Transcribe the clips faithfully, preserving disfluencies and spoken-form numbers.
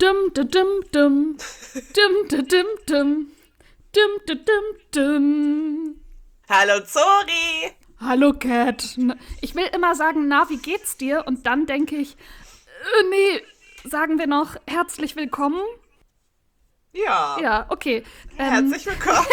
Dum, dum, dum, dum. Dum, dum, dum, dum. Dum, dum, dum, dum. Hallo Zori! Hallo Cat. Ich will immer sagen, na, wie geht's dir? Und dann denke ich, äh, nee, sagen wir noch herzlich willkommen. Ja. Ja, okay. Ähm, herzlich willkommen.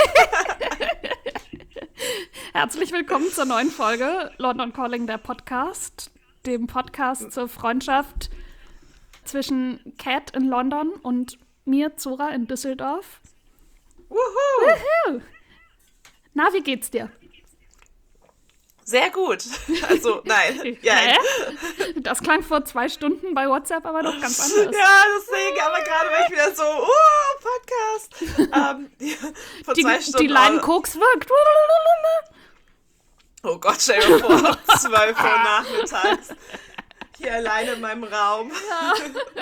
Herzlich willkommen zur neuen Folge London Calling, der Podcast. Dem Podcast zur Freundschaft zwischen Cat in London und mir, Zora, in Düsseldorf. Wuhu! Wuhu! Na, wie geht's dir? Sehr gut. Also, nein. Ja. Hä? Das klang vor zwei Stunden bei WhatsApp aber doch ganz anders. Ja, deswegen, aber gerade war ich wieder so, uh, Podcast. ähm, ja, vor die, zwei Stunden. Die Line Koks wirkt. Oh Gott, stell dir vor, um zwölf Uhr nachmittags. Hier alleine in meinem Raum. Ja.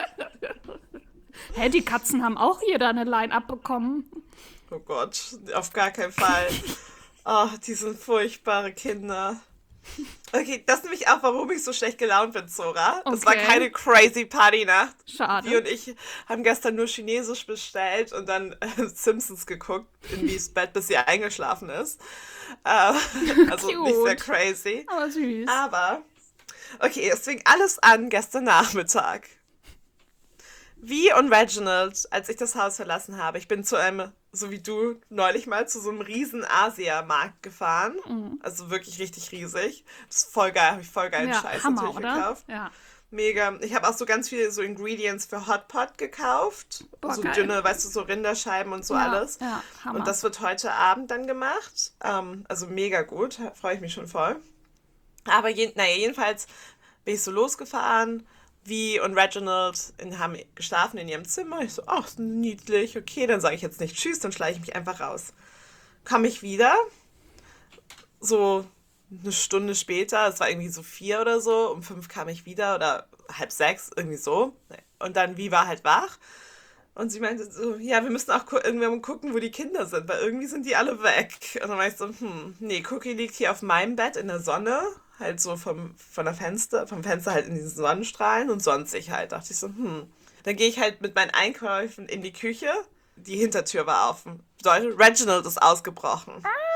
Hä, die Katzen haben auch jeder eine Line abbekommen. Oh Gott, auf gar keinen Fall. Oh, die sind furchtbare Kinder. Okay, das ist nämlich auch, warum ich so schlecht gelaunt bin, Zora. Es Okay. war keine crazy Party-Nacht. Schade. Wir und ich haben gestern nur Chinesisch bestellt und dann äh, Simpsons geguckt in Wies Bett, bis sie eingeschlafen ist. Äh, also Cute. nicht sehr crazy. Aber süß. Aber, okay, es fing alles an gestern Nachmittag. Wie und Reginald, als ich das Haus verlassen habe, ich bin zu einem, so wie du, neulich mal zu so einem riesen Asia-Markt gefahren. Mhm. Also wirklich richtig riesig. Das ist voll geil, habe ich voll geilen Ja, Scheiß Hammer, natürlich oder? gekauft. Ja. Mega. Ich habe auch so ganz viele so Ingredients für Hotpot gekauft. Boah, so geil. dünne, weißt du, so Rinderscheiben und so Ja, alles. ja, Hammer. Und das wird heute Abend dann gemacht. Ähm, also mega gut, freue ich mich schon voll. Aber je, naja, jedenfalls bin ich so losgefahren. Wie und Reginald in, haben geschlafen in ihrem Zimmer. Ich so, ach, niedlich, okay, dann sage ich jetzt nicht tschüss, dann schleiche ich mich einfach raus. Komme ich wieder, so eine Stunde später, es war irgendwie so vier oder so, um fünf kam ich wieder oder halb sechs, irgendwie so. Und dann Wie war halt wach. Und sie meinte so, ja, wir müssen auch gu- irgendwann gucken, wo die Kinder sind, weil irgendwie sind die alle weg. Und dann war ich so, hm, nee, Cookie liegt hier auf meinem Bett in der Sonne, halt so vom, von der Fenster, vom Fenster halt in diesen Sonnenstrahlen und sonstig halt. Dachte ich so, hm. Dann gehe ich halt mit meinen Einkäufen in die Küche, die Hintertür war offen. Bedeutet, Reginald ist ausgebrochen.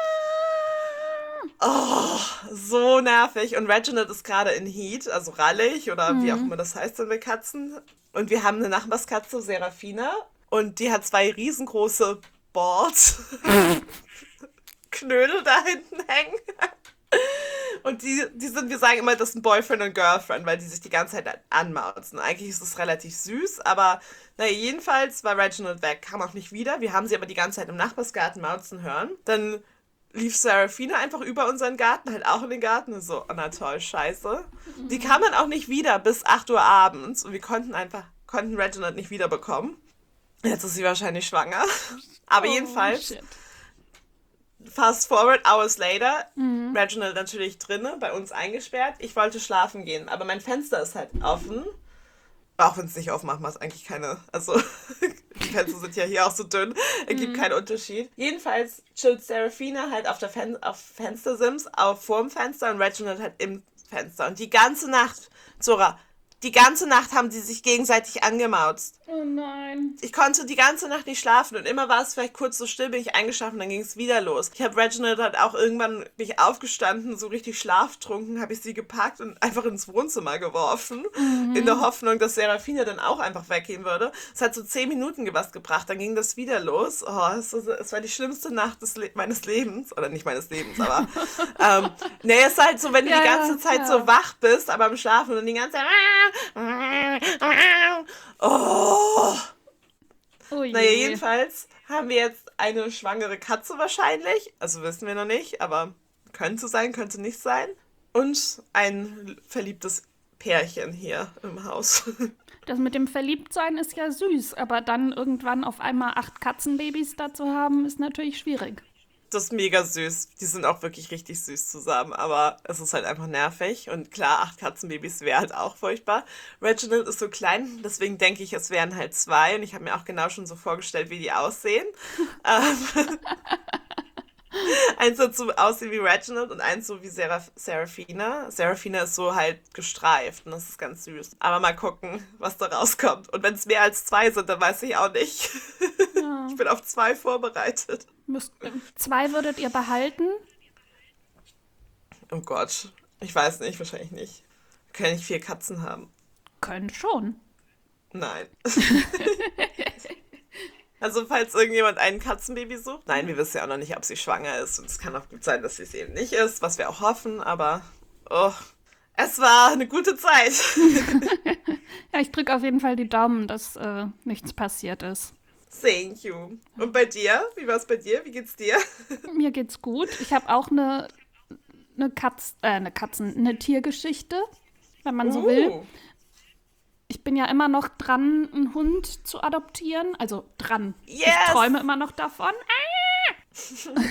Oh, so nervig. Und Reginald ist gerade in Heat, also rallig oder Mhm. wie auch immer das heißt dann bei Katzen. Und wir haben eine Nachbarskatze, Serafina. Und die hat zwei riesengroße Balls. Knödel da hinten hängen. Und die, die sind, wir sagen immer, das sind Boyfriend und Girlfriend, weil die sich die ganze Zeit anmauzen. Eigentlich ist es relativ süß, aber naja, jedenfalls war Reginald weg, kam auch nicht wieder. Wir haben sie aber die ganze Zeit im Nachbarsgarten mauzen hören. Dann lief Serafina einfach über unseren Garten, halt auch in den Garten. Und so, oh na toll, scheiße. Die kam dann auch nicht wieder bis acht Uhr abends und wir konnten einfach, konnten Reginald nicht wiederbekommen. Jetzt ist sie wahrscheinlich schwanger. Aber Oh, jedenfalls, shit. fast forward, hours later, Reginald natürlich drinne, bei uns eingesperrt. Ich wollte schlafen gehen, aber mein Fenster ist halt offen. Auch wenn es nicht aufmacht, macht es eigentlich keine, also die Fenster sind ja hier auch so dünn, ergibt keinen Unterschied. Jedenfalls chillt Serafina halt auf der Fen- auf Fenstersims, auf vorm Fenster und Reginald halt im Fenster. Und die ganze Nacht, Zora, die ganze Nacht haben die sich gegenseitig angemauzt. Oh nein. Ich konnte die ganze Nacht nicht schlafen und immer war es vielleicht kurz so still, bin ich eingeschlafen, dann ging es wieder los. Ich habe Reginald halt auch irgendwann, bin ich aufgestanden, so richtig schlaftrunken, habe ich sie gepackt und einfach ins Wohnzimmer geworfen, Mhm. in der Hoffnung, dass Serafina dann auch einfach weggehen würde. Es hat so zehn Minuten was gebracht, dann ging das wieder los. Oh, es, es war die schlimmste Nacht des Le- meines Lebens, oder nicht meines Lebens, aber ähm, nee, es ist halt so, wenn du Ja, die ganze ja, Zeit ja. so wach bist, aber am Schlafen und die ganze Zeit oh. Oh je. Naja, jedenfalls haben wir jetzt eine schwangere Katze wahrscheinlich. Also wissen wir noch nicht, aber könnte sein, könnte nicht sein. Und ein verliebtes Pärchen hier im Haus. Das mit dem Verliebtsein ist ja süß, aber dann irgendwann auf einmal acht Katzenbabys da zu haben, ist natürlich schwierig. Das ist mega süß. Die sind auch wirklich richtig süß zusammen, aber es ist halt einfach nervig. Und klar, acht Katzenbabys wäre halt auch furchtbar. Reginald ist so klein, deswegen denke ich, es wären halt zwei. Und ich habe mir auch genau schon so vorgestellt, wie die aussehen. ähm, Eins wird so aussehen wie Reginald und eins so wie Seraph- Seraphina. Seraphina ist so halt gestreift und das ist ganz süß. Aber mal gucken, was da rauskommt. Und wenn es mehr als zwei sind, dann weiß ich auch nicht. Ja. Ich bin auf zwei vorbereitet. Müsst, zwei würdet ihr behalten? Oh Gott, ich weiß nicht, wahrscheinlich nicht. Wir können nicht vier Katzen haben. Können schon. Nein. Also falls irgendjemand ein Katzenbaby sucht. Nein, wir wissen ja auch noch nicht, ob sie schwanger ist. Und es kann auch gut sein, dass sie es eben nicht ist, was wir auch hoffen. Aber oh, es war eine gute Zeit. Ja, ich drücke auf jeden Fall die Daumen, dass äh, nichts passiert ist. Thank you. Und bei dir? Wie war es bei dir? Wie geht's dir? Mir geht's gut. Ich habe auch eine, eine, Katz, äh, eine Katzen, eine Tiergeschichte, wenn man so will. Uh. Ich bin ja immer noch dran, einen Hund zu adoptieren. Also dran. Yes. Ich träume immer noch davon. Ah!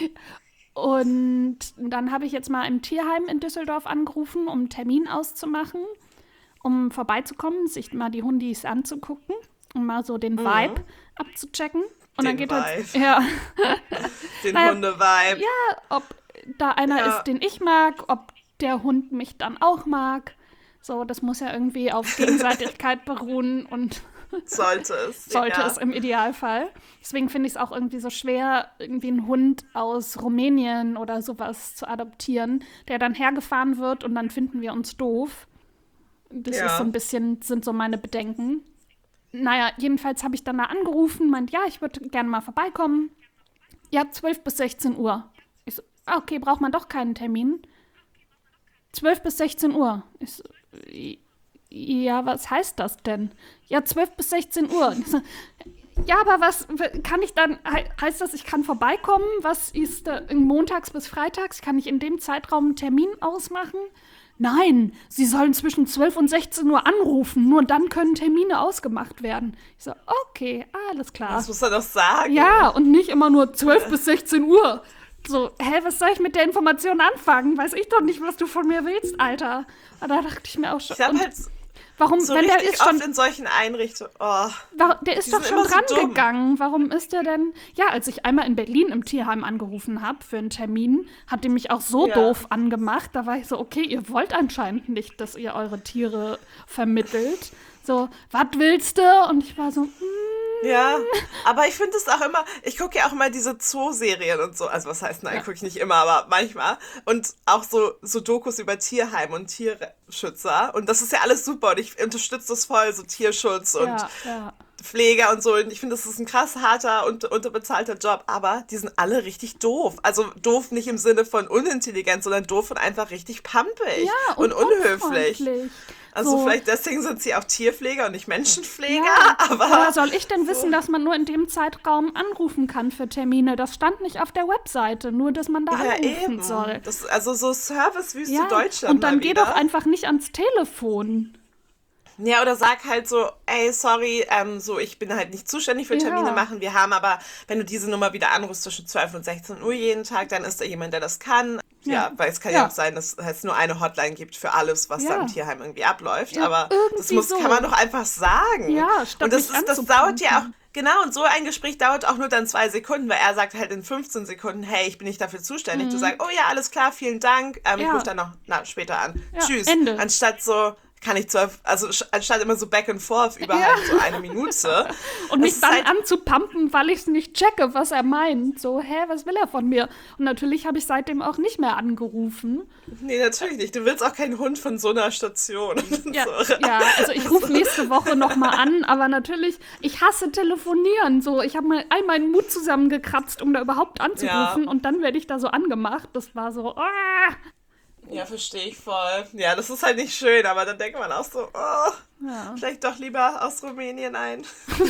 Und dann habe ich jetzt mal im Tierheim in Düsseldorf angerufen, um einen Termin auszumachen, um vorbeizukommen, sich mal die Hundis anzugucken, um mal so den Vibe mhm. abzuchecken. Und den dann geht Vibe. Halt, ja. Den naja, Hunde-Vibe. Ja, ob da einer Ja. ist, den ich mag, ob der Hund mich dann auch mag. So, das muss ja irgendwie auf Gegenseitigkeit beruhen und Sollte es. sollte ja. es im Idealfall. Deswegen finde ich es auch irgendwie so schwer, irgendwie einen Hund aus Rumänien oder sowas zu adoptieren, der dann hergefahren wird und dann finden wir uns doof. Das Ja. ist so ein bisschen, sind so meine Bedenken. Naja, jedenfalls habe ich dann da angerufen, meint, ja, ich würde gerne mal vorbeikommen. Ja, zwölf bis sechzehn Uhr. Ich so, ah, okay, braucht man doch keinen Termin. zwölf bis sechzehn Uhr. Ich so, ja, was heißt das denn? Ja, zwölf bis sechzehn Uhr. Ich so, ja, aber was kann ich dann, he- heißt das, ich kann vorbeikommen? Was ist da, montags bis freitags? Kann ich in dem Zeitraum einen Termin ausmachen? Nein, Sie sollen zwischen zwölf und sechzehn Uhr anrufen, nur dann können Termine ausgemacht werden. Ich so, okay, alles klar. Das muss er doch sagen. Ja, und nicht immer nur zwölf bis sechzehn Uhr. So, hä, was soll ich mit der Information anfangen? Weiß ich doch nicht, was du von mir willst, Alter. Und da dachte ich mir auch schon. Ich habe und halt warum, so wenn der richtig ist schon, oft in solchen Einrichtungen. Oh. wa- der ist die doch sind schon immer so dran dumm. gegangen. Warum ist der denn? Ja, als ich einmal in Berlin im Tierheim angerufen habe für einen Termin, hat die mich auch so Ja. doof angemacht. Da war ich so, okay, ihr wollt anscheinend nicht, dass ihr eure Tiere vermittelt. So, was willst du? Und ich war so, hm, Ja, aber ich finde es auch immer, ich gucke ja auch immer diese Zoo-Serien und so, also was heißt, nein, Ja. gucke ich nicht immer, aber manchmal. Und auch so, so Dokus über Tierheim und Tierschützer. Und das ist ja alles super und ich unterstütze das voll, so Tierschutz und ja, ja. Pfleger und so. Und ich finde, das ist ein krass harter und unterbezahlter Job, aber die sind alle richtig doof. Also doof nicht im Sinne von unintelligent, sondern doof und einfach richtig pampig Ja, und, und unhöflich. unfreundlich. Also So. vielleicht deswegen sind sie auch Tierpfleger und nicht Menschenpfleger, Ja, aber... woher soll ich denn wissen, dass man nur in dem Zeitraum anrufen kann für Termine? Das stand nicht auf der Webseite, nur dass man da Ja, anrufen eben. soll. Das, also so Servicewüste Ja, Deutschland und dann mal geh wieder. doch einfach nicht ans Telefon. Ja, oder sag halt so, ey, sorry, ähm, so, ich bin halt nicht zuständig für Ja. Termine machen. Wir haben aber, wenn du diese Nummer wieder anrufst zwischen zwölf und sechzehn Uhr jeden Tag, dann ist da jemand, der das kann. Ja, Ja. weil es kann ja. Ja. auch sein, dass es nur eine Hotline gibt für alles, was Ja. da im Tierheim irgendwie abläuft. Ja, aber irgendwie das muss, so. kann man doch einfach sagen. Ja, statt und das, mich ist, das dauert anzupumpen. ja auch, genau, und so ein Gespräch dauert auch nur dann zwei Sekunden, weil er sagt halt in fünfzehn Sekunden, hey, ich bin nicht dafür zuständig. Du sagst, oh ja, alles klar, vielen Dank, ähm, ich Mhm. Ja. rufe dann noch na, später an. Ja, Tschüss. Ende. Anstatt so, kann ich zwölf, also sch- anstatt immer so back and forth über Ja. halt so eine Minute. Und Das mich ist dann halt- anzupumpen, weil ich es nicht checke, was er meint. So, hä, was will er von mir? Und natürlich habe ich seitdem auch nicht mehr angerufen. Nee, natürlich nicht. Du willst auch keinen Hund von so einer Station. Ja, so. ja, also ich rufe nächste Woche nochmal an, aber natürlich, ich hasse telefonieren. So, ich habe mal all meinen Mut zusammengekratzt, um da überhaupt anzurufen Ja. und dann werde ich da so angemacht. Das war so, ah. Ja, verstehe ich voll. Ja, das ist halt nicht schön, aber dann denkt man auch so, oh, Ja. vielleicht doch lieber aus Rumänien ein.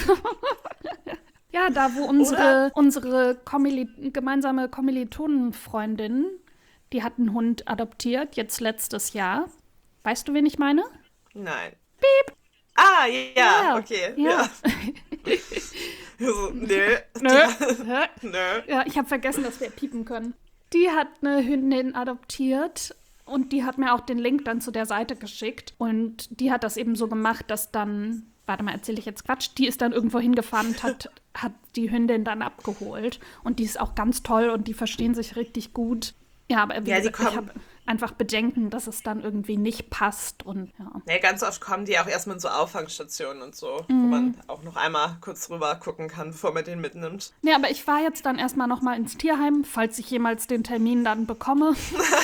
Ja, da wo unsere, unsere Kommili- gemeinsame Kommilitonenfreundin, die hat einen Hund adoptiert, jetzt letztes Jahr. Weißt du, wen ich meine? Nein. Piep. Ah, ja, Ja, okay. ja. Ja. so, nö. Nö. Hä? Nö. Ja, ich habe vergessen, dass wir piepen können. Die hat eine Hündin adoptiert und die hat mir auch den Link dann zu der Seite geschickt. Und die hat das eben so gemacht, dass dann, warte mal, erzähle ich jetzt Quatsch, die ist dann irgendwo hingefahren und hat, hat die Hündin dann abgeholt. Und die ist auch ganz toll und die verstehen sich richtig gut. Ja, aber wie Ja, die gesagt, ich kommen- habe einfach Bedenken, dass es dann irgendwie nicht passt. Und ja. Ja, ganz oft kommen die auch erstmal in so Auffangstationen und so, wo man auch noch einmal kurz rüber gucken kann, bevor man den mitnimmt. Nee, aber ich fahre jetzt dann erstmal nochmal ins Tierheim, falls ich jemals den Termin dann bekomme.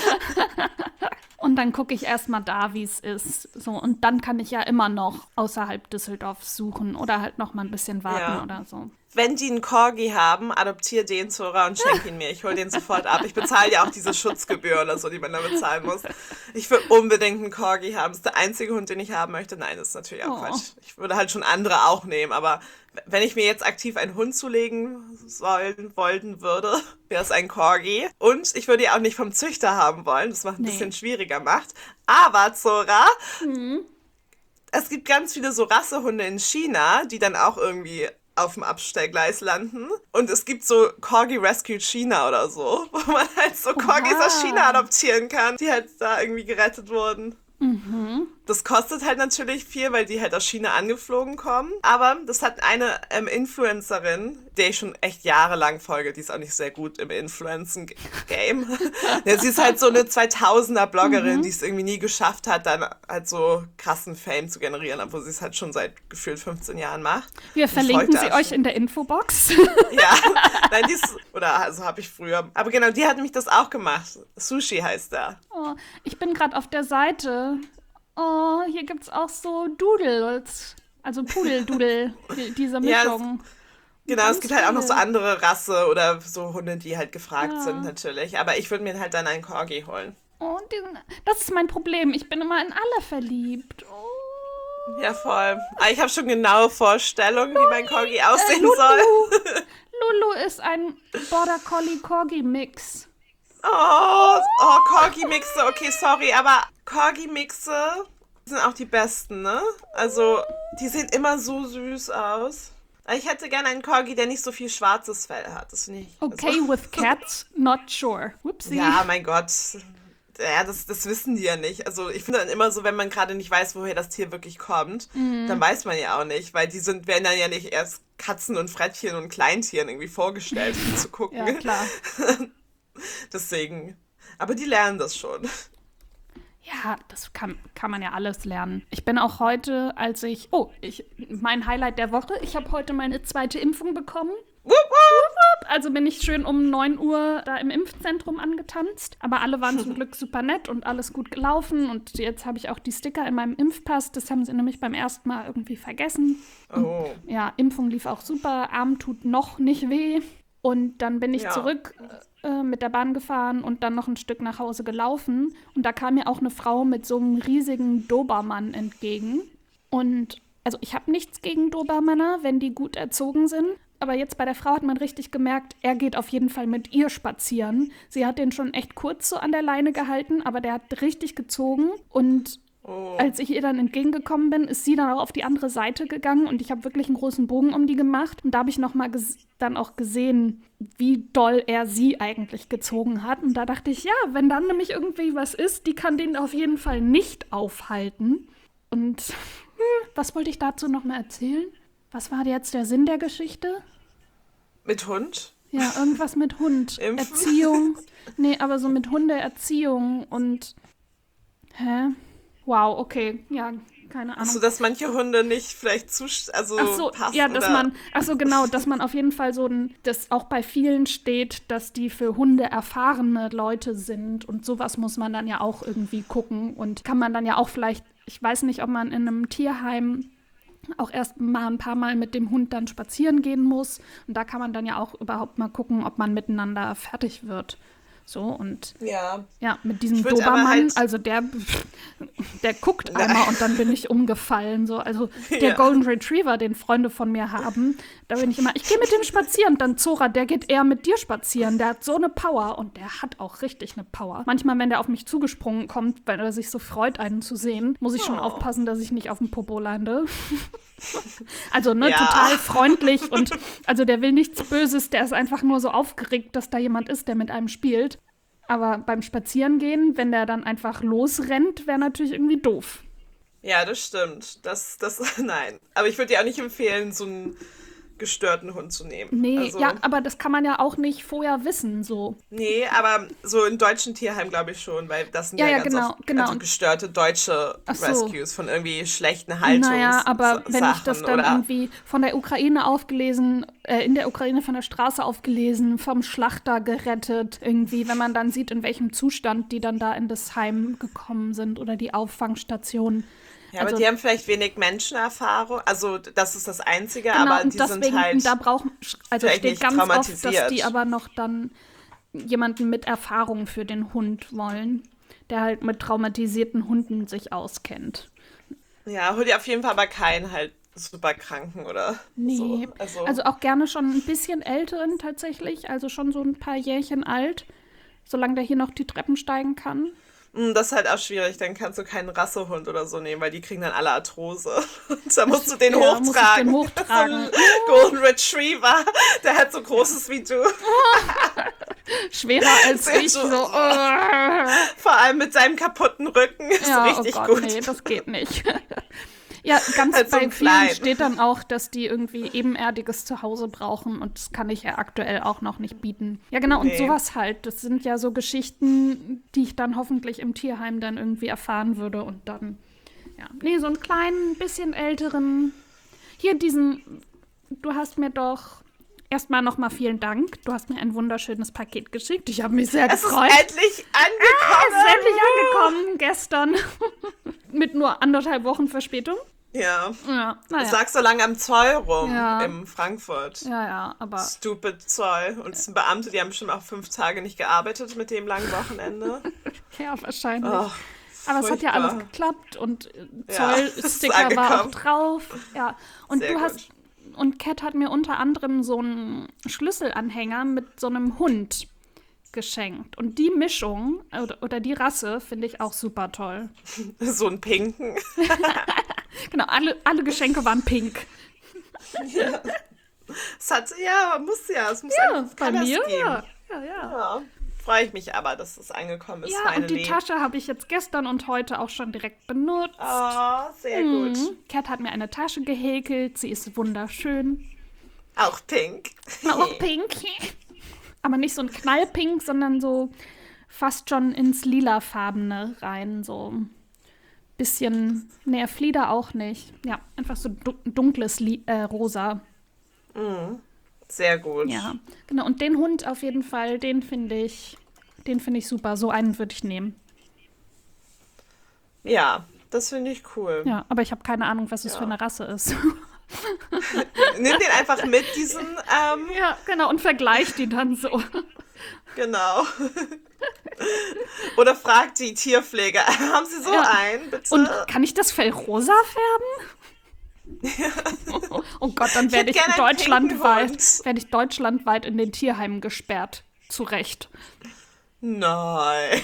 Und dann gucke ich erstmal da, wie es ist. So, und dann kann ich ja immer noch außerhalb Düsseldorfs suchen oder halt noch mal ein bisschen warten Ja. oder so. Wenn die einen Corgi haben, adoptier den, Zora, und schenk ihn mir. Ich hole den sofort ab. Ich bezahle ja auch diese Schutzgebühr oder so, die man da bezahlen muss. Ich will unbedingt einen Corgi haben. Das ist der einzige Hund, den ich haben möchte. Nein, das ist natürlich auch Oh. Quatsch. Ich würde halt schon andere auch nehmen, aber wenn ich mir jetzt aktiv einen Hund zulegen sollen, wollen würde, wäre es ein Corgi. Und ich würde ihn auch nicht vom Züchter haben wollen, das macht ein Nee. bisschen schwieriger macht. Aber, Zora, es gibt ganz viele so Rassehunde in China, die dann auch irgendwie auf dem Abstellgleis landen. Und es gibt so Corgi Rescue China oder so, wo man halt so Corgis aus China adoptieren kann, die halt da irgendwie gerettet wurden. Das kostet halt natürlich viel, weil die halt aus China angeflogen kommen. Aber das hat eine ähm, Influencerin, der ich schon echt jahrelang folge, die ist auch nicht sehr gut im Influencen-Game. Ja, sie ist halt so eine zweitausender-Bloggerin, die es irgendwie nie geschafft hat, dann halt so krassen Fame zu generieren, obwohl sie es halt schon seit gefühlt fünfzehn Jahren macht. Wir Ich verlinken folge sie da euch schon. in der Infobox. Ja, nein, die ist, oder also habe ich früher. Aber genau, die hat nämlich das auch gemacht. Sushi heißt der. Oh, ich bin gerade auf der Seite. Oh, hier gibt es auch so Doodles. Also Pudeldudel, die- diese Ja, es- Mischung. Genau, Ganz es gibt halt auch noch so viele. andere Rasse oder so Hunde, die halt gefragt Ja. sind natürlich. Aber ich würde mir halt dann einen Corgi holen. Oh, diesen, das ist mein Problem. Ich bin immer in alle verliebt. Oh. Ja, voll. Aber ich habe schon genaue Vorstellungen, wie mein Corgi aussehen Lulu. soll. Lulu ist ein Border Collie Corgi Mix. Oh, oh Corgi-Mixe. Okay, sorry, aber Corgi-Mixe sind auch die besten, ne? Also, die sehen immer so süß aus. Ich hätte gerne einen Corgi, der nicht so viel schwarzes Fell hat. Das finde ich. Okay Also, with cats, not sure. Whoopsie. ja, mein Gott. Ja, das, das wissen die ja nicht. Also ich finde dann immer so, wenn man gerade nicht weiß, woher das Tier wirklich kommt, dann weiß man ja auch nicht, weil die sind, werden dann ja nicht erst Katzen und Frettchen und Kleintieren irgendwie vorgestellt, um zu gucken. Ja, klar. Deswegen. Aber die lernen das schon. Ja, das kann, kann man ja alles lernen. Ich bin auch heute, als ich, oh, ich, mein Highlight der Woche, ich habe heute meine zweite Impfung bekommen. Wupp, wupp. Also bin ich schön um neun Uhr da im Impfzentrum angetanzt. Aber alle waren zum Glück super nett und alles gut gelaufen. Und jetzt habe ich auch die Sticker in meinem Impfpass. Das haben sie nämlich beim ersten Mal irgendwie vergessen. Oh. Ja, Impfung lief auch super. Arm tut noch nicht weh. Und dann bin ich Ja. zurück äh, mit der Bahn gefahren und dann noch ein Stück nach Hause gelaufen. Und da kam mir auch eine Frau mit so einem riesigen Dobermann entgegen. Und also ich habe nichts gegen Dobermänner, wenn die gut erzogen sind. Aber jetzt bei der Frau hat man richtig gemerkt, er geht auf jeden Fall mit ihr spazieren. Sie hat den schon echt kurz so an der Leine gehalten, aber der hat richtig gezogen. Und Oh. als ich ihr dann entgegengekommen bin, ist sie dann auch auf die andere Seite gegangen und ich habe wirklich einen großen Bogen um die gemacht. Und da habe ich noch mal ges- dann auch gesehen, wie doll er sie eigentlich gezogen hat. Und da dachte ich, ja, wenn dann nämlich irgendwie was ist, die kann den auf jeden Fall nicht aufhalten. Und hm, was wollte ich dazu noch mal erzählen? Was war jetzt der Sinn der Geschichte? Mit Hund? Ja, irgendwas mit Hund. Impfen? Erziehung. Nee, aber so mit Hundeerziehung und... Hä? Wow, okay. Ja, keine Ahnung. Also, dass manche Hunde nicht vielleicht zu, also Ach so, passen ja, dass oder man, ach so, genau, dass man auf jeden Fall so ein, dass auch bei vielen steht, dass die für Hunde erfahrene Leute sind und sowas muss man dann ja auch irgendwie gucken und kann man dann ja auch vielleicht, ich weiß nicht, ob man in einem Tierheim auch erst mal ein paar Mal mit dem Hund dann spazieren gehen muss und da kann man dann ja auch überhaupt mal gucken, ob man miteinander fertig wird. So und Ja. ja, mit diesem Ich würd aber Dobermann, halt- also der, der guckt Nein. einmal und dann bin ich umgefallen. So. Also der Ja. Golden Retriever, den Freunde von mir haben, da bin ich immer, ich gehe mit dem spazieren. Dann Zora, der geht eher mit dir spazieren. Der hat so eine Power und der hat auch richtig eine Power. Manchmal, wenn der auf mich zugesprungen kommt, weil er sich so freut, einen zu sehen, muss ich schon Oh. aufpassen, dass ich nicht auf dem Popo lande. Also, ne, Ja. total freundlich und also der will nichts Böses, der ist einfach nur so aufgeregt, dass da jemand ist, der mit einem spielt. Aber beim Spazierengehen, wenn der dann einfach losrennt, wäre natürlich irgendwie doof. Ja, das stimmt. Das, das, nein. Aber ich würde dir auch nicht empfehlen, so einen gestörten Hund zu nehmen. Nee, Also, ja, aber das kann man ja auch nicht vorher wissen, so. nee, aber so in deutschen Tierheimen glaube ich schon, weil das sind Ja, ja, ja, ganz genau, oft genau. also gestörte deutsche Ach so. Rescues von irgendwie schlechten Naja, aber wenn ich das Haltungssachen dann oder irgendwie von der Ukraine aufgelesen, äh, in der Ukraine von der Straße aufgelesen, vom Schlachter gerettet, irgendwie, wenn man dann sieht, in welchem Zustand die dann da in das Heim gekommen sind oder die Auffangstation. ja, aber Also, die haben vielleicht wenig Menschenerfahrung. Also das ist das Einzige, genau, aber und die sind deswegen, halt da brauchen, also vielleicht steht nicht ganz oft, dass die traumatisiert. aber noch dann jemanden mit Erfahrung für den Hund wollen, der halt mit traumatisierten Hunden sich auskennt. Ja, hol dir auf jeden Fall aber keinen halt super kranken oder so. Nee, Also, also auch gerne schon ein bisschen älteren tatsächlich, also schon so ein paar Jährchen alt, solange der hier noch die Treppen steigen kann. mh, das ist halt auch schwierig. Dann kannst du keinen Rassehund oder so nehmen, weil die kriegen dann alle Arthrose. Und dann musst du den Ja, muss ich den hochtragen. hochtragen. So ein Golden Retriever, der halt so groß ist wie du. Schwerer als Sehr ich, so. so- äh. Vor allem mit seinem kaputten Rücken ist Ja, richtig oh Gott, gut. nee, das geht nicht. Ja, ganz Halt so bei ein vielen Klein. steht dann auch, dass die irgendwie ebenerdiges Zuhause brauchen und das kann ich ja aktuell auch noch nicht bieten. Ja, genau, und Nee. sowas halt. Das sind ja so Geschichten, die ich dann hoffentlich im Tierheim dann irgendwie erfahren würde und dann, ja. Nee, so einen kleinen, bisschen älteren. Hier diesen, du hast mir doch erstmal nochmal vielen Dank. Du hast mir ein wunderschönes Paket geschickt. Ich habe mich sehr Es ist gefreut. endlich angekommen. Es ist endlich angekommen gestern. Mit nur anderthalb Wochen Verspätung. Ja. Ja, Es naja. lag so lange am Zoll rum Ja. in Frankfurt. Ja, ja, aber Stupid Zoll. Und es sind Beamte, die haben bestimmt auch fünf Tage nicht gearbeitet mit dem langen Wochenende. ja, wahrscheinlich. Oh, aber es hat ja furchtbar. alles geklappt und äh, Ja, es ist Zollsticker war auch angekommen. drauf. Ja, und Sehr du gut. hast und Kat hat mir unter anderem so einen Schlüsselanhänger mit so einem Hund geschenkt. Und die Mischung oder, oder die Rasse finde ich auch super toll. So ein Pinken. Genau, alle, alle Geschenke waren pink. Es hat, ja, man muss ja. Es muss Ja, ein bei Color mir, Scheme. ja. Ja, ja. Ja. Freue ich mich aber, dass es angekommen ist. Ja, und die finally. Tasche habe ich jetzt gestern und heute auch schon direkt benutzt. Oh, sehr gut. Mhm. Kat hat mir eine Tasche gehäkelt. Sie ist wunderschön. Auch pink. Auch pink. Aber nicht so ein Knallpink, sondern so fast schon ins Lilafarbene rein. So ein bisschen, nee, Flieder auch nicht. Ja, einfach so du- dunkles Li äh, Rosa. Sehr gut. Ja, genau. Und den Hund auf jeden Fall, den finde ich, den finde ich super. So einen würde ich nehmen. Ja, das finde ich cool. Ja, aber ich habe keine Ahnung, was es Ja. für eine Rasse ist. Nimm den einfach mit, diesen, ähm, Ja, genau. Und vergleich die dann so. genau. Oder frag die Tierpfleger, haben Sie so Ja. einen, bitte? Und kann ich das Fell rosa färben? Oh Gott, dann werde ich, hätte gerne einen deutschlandweit, pinken Hund. werde ich deutschlandweit in den Tierheimen gesperrt. Zu Recht. Nein.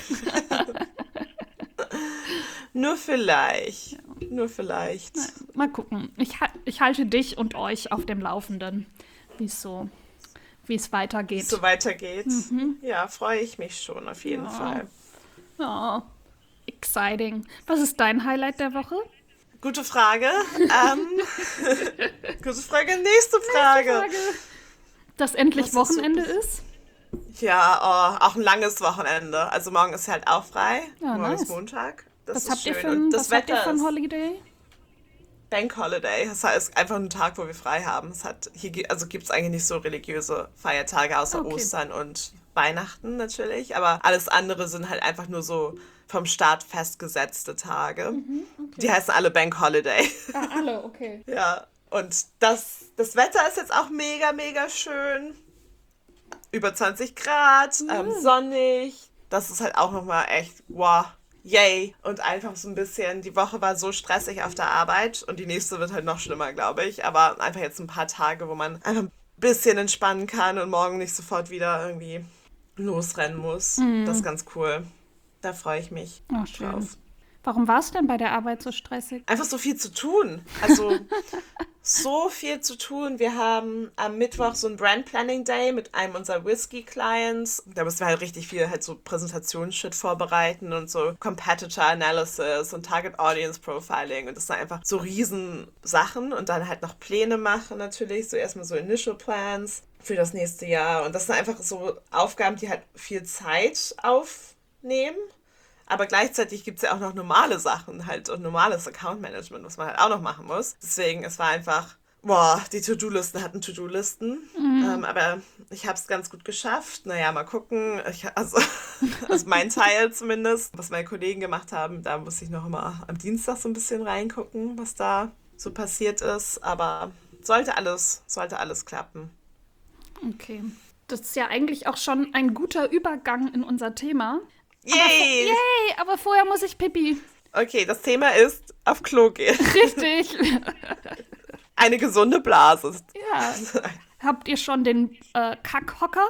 Nur vielleicht. Nur vielleicht. Mal gucken. Ich, ha- ich halte dich und euch auf dem Laufenden, wie es so, wie es weitergeht. So weitergeht. Mhm. Ja, freue ich mich schon, auf jeden Ja. Fall. Oh, exciting. Was ist dein Highlight der Woche? Gute Frage. ähm, gute Frage. Nächste Frage. Dass endlich Was ist Wochenende ist? Ja, oh, auch ein langes Wochenende. Also morgen ist halt auch frei. Ja, morgen nice. ist Montag. Das Was ist habt schön. ihr für Und ein, das was habt ihr Wetter für ein ist Holiday? Bank Holiday. Das heißt einfach ein Tag, wo wir frei haben. Es hat, hier gi- also gibt es eigentlich nicht so religiöse Feiertage außer Okay. Ostern und Weihnachten natürlich. Aber alles andere sind halt einfach nur so vom Staat festgesetzte Tage. Mhm, Die heißen alle Bank Holiday. Ah, alle, okay. Ja, und das, das Wetter ist jetzt auch mega, mega schön. Über zwanzig Grad, ähm, sonnig. Das ist halt auch nochmal echt, wow, yay. Und einfach so ein bisschen, die Woche war so stressig auf der Arbeit und die nächste wird halt noch schlimmer, glaube ich. Aber einfach jetzt ein paar Tage, wo man einfach ein bisschen entspannen kann und morgen nicht sofort wieder irgendwie losrennen muss. Das ist ganz cool. Da freue ich mich Oh, schön. drauf. Warum war es denn bei der Arbeit so stressig? Einfach so viel zu tun. Also so viel zu tun. Wir haben am Mittwoch so ein Brand Planning Day mit einem unserer Whisky-Clients. Da müssen wir halt richtig viel halt so Präsentationsshit vorbereiten und so Competitor Analysis und Target Audience Profiling. Und das sind einfach so riesen Sachen. Und dann halt noch Pläne machen natürlich. So erstmal so Initial Plans für das nächste Jahr. Und das sind einfach so Aufgaben, die halt viel Zeit aufnehmen. Aber gleichzeitig gibt es ja auch noch normale Sachen halt und normales Account-Management, was man halt auch noch machen muss. Deswegen, es war einfach, boah, die To-Do-Listen hatten To-Do-Listen. Mhm. Ähm, aber ich habe es ganz gut geschafft. Naja, mal gucken. Ich, also, also mein Teil zumindest, was meine Kollegen gemacht haben, da muss ich noch immer am Dienstag so ein bisschen reingucken, was da so passiert ist. Aber sollte alles, sollte alles klappen. Okay. Das ist ja eigentlich auch schon ein guter Übergang in unser Thema. Yay! Aber, yay! Aber vorher muss ich pipi. Okay, das Thema ist auf Klo gehen. Richtig. Eine gesunde Blase. Ja. Habt ihr schon den äh, Kackhocker?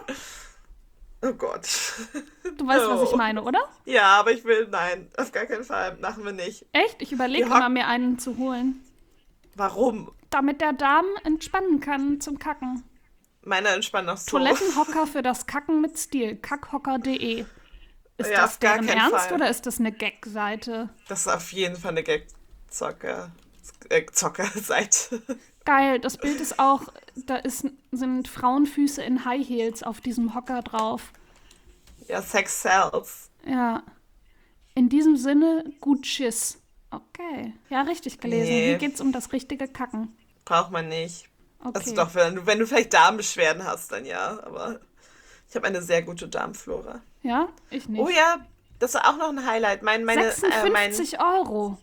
Oh Gott. Du weißt, no. was ich meine, oder? Ja, aber ich will, nein, auf gar keinen Fall. Machen wir nicht. Echt? Ich überlege immer, mir einen zu holen. Warum? Damit der Darm entspannen kann zum Kacken. Meine entspannen noch so. Toilettenhocker für das Kacken mit Stil. Kackhocker punkt de. Ist ja, das deren Ernst Fall. Oder ist das eine Gag-Seite? Das ist auf jeden Fall eine Gag-Zocker, äh, Zocker-Seite. Geil, das Bild ist auch, da ist, sind Frauenfüße in High Heels auf diesem Hocker drauf. Ja, Sex sells. Ja. In diesem Sinne, gut Schiss. Okay. Ja, richtig gelesen. Nee. Hier geht's um das richtige Kacken. Braucht man nicht. Okay. Also doch, wenn du, wenn du vielleicht Darmbeschwerden hast, dann ja, aber ich habe eine sehr gute Darmflora. Ja, ich nicht. Oh ja, das war auch noch ein Highlight. Mein, meine, sechsundfünfzig äh, mein, Euro.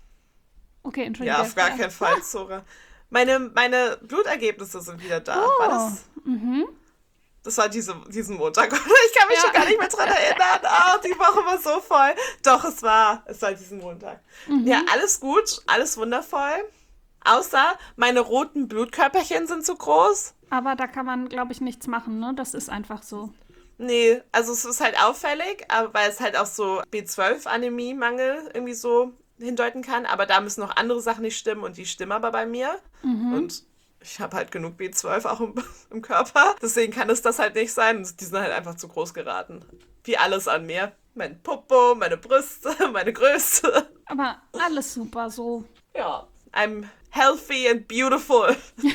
Okay, entschuldige. Ja, auf gar keinen Fall, Zora. Meine, meine Blutergebnisse sind wieder da. Oh, war das? Mhm. Das war diese, diesen Montag. Ich kann mich ja. schon gar nicht mehr dran erinnern. Ah, die Woche war so voll. Doch, es war. Es war diesen Montag. Mhm. Ja, alles gut. Alles wundervoll. Außer meine roten Blutkörperchen sind zu groß. Aber da kann man, glaube ich, nichts machen, ne? Das ist einfach so. Nee, also es ist halt auffällig, aber weil es halt auch so B zwölf Anämie-Mangel irgendwie so hindeuten kann. Aber da müssen noch andere Sachen nicht stimmen und die stimmen aber bei mir. Mhm. Und ich habe halt genug B zwölf auch im, im Körper. Deswegen kann es das halt nicht sein. Die sind halt einfach zu groß geraten. Wie alles an mir. Mein Popo, meine Brüste, meine Größe. Aber alles super so. Ja, I'm healthy and beautiful.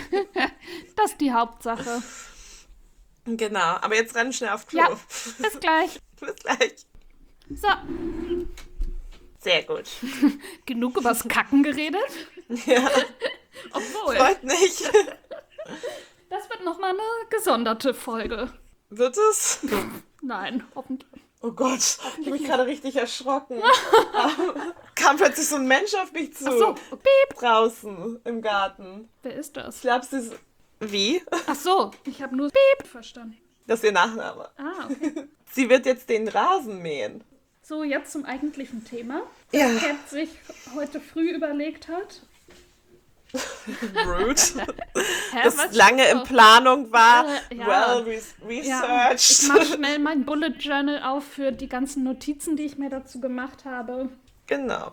Das ist die Hauptsache. Genau, aber jetzt rennen schnell auf Klo. Ja, bis gleich. Bis gleich. So. Sehr gut. Genug übers Kacken geredet? Ja. Obwohl. Freut mich. Das wird nochmal eine gesonderte Folge. Wird es? Nein, hoffentlich. Oh Gott, ich habe mich gerade richtig erschrocken. Kam plötzlich so ein Mensch auf mich zu. Ach so, piep. Draußen im Garten. Wer ist das? Ich glaube, sie ist... Wie? Ach so, ich habe nur piep verstanden. Das ist ihr Nachname. Ah, okay. Sie wird jetzt den Rasen mähen. So, jetzt zum eigentlichen Thema. Ja. Das Cat sich heute früh überlegt hat. Rude. Hä, das was? lange in Planung war. Äh, ja. Well re- researched. Ja, ich mache schnell mein Bullet Journal auf für die ganzen Notizen, die ich mir dazu gemacht habe. Genau.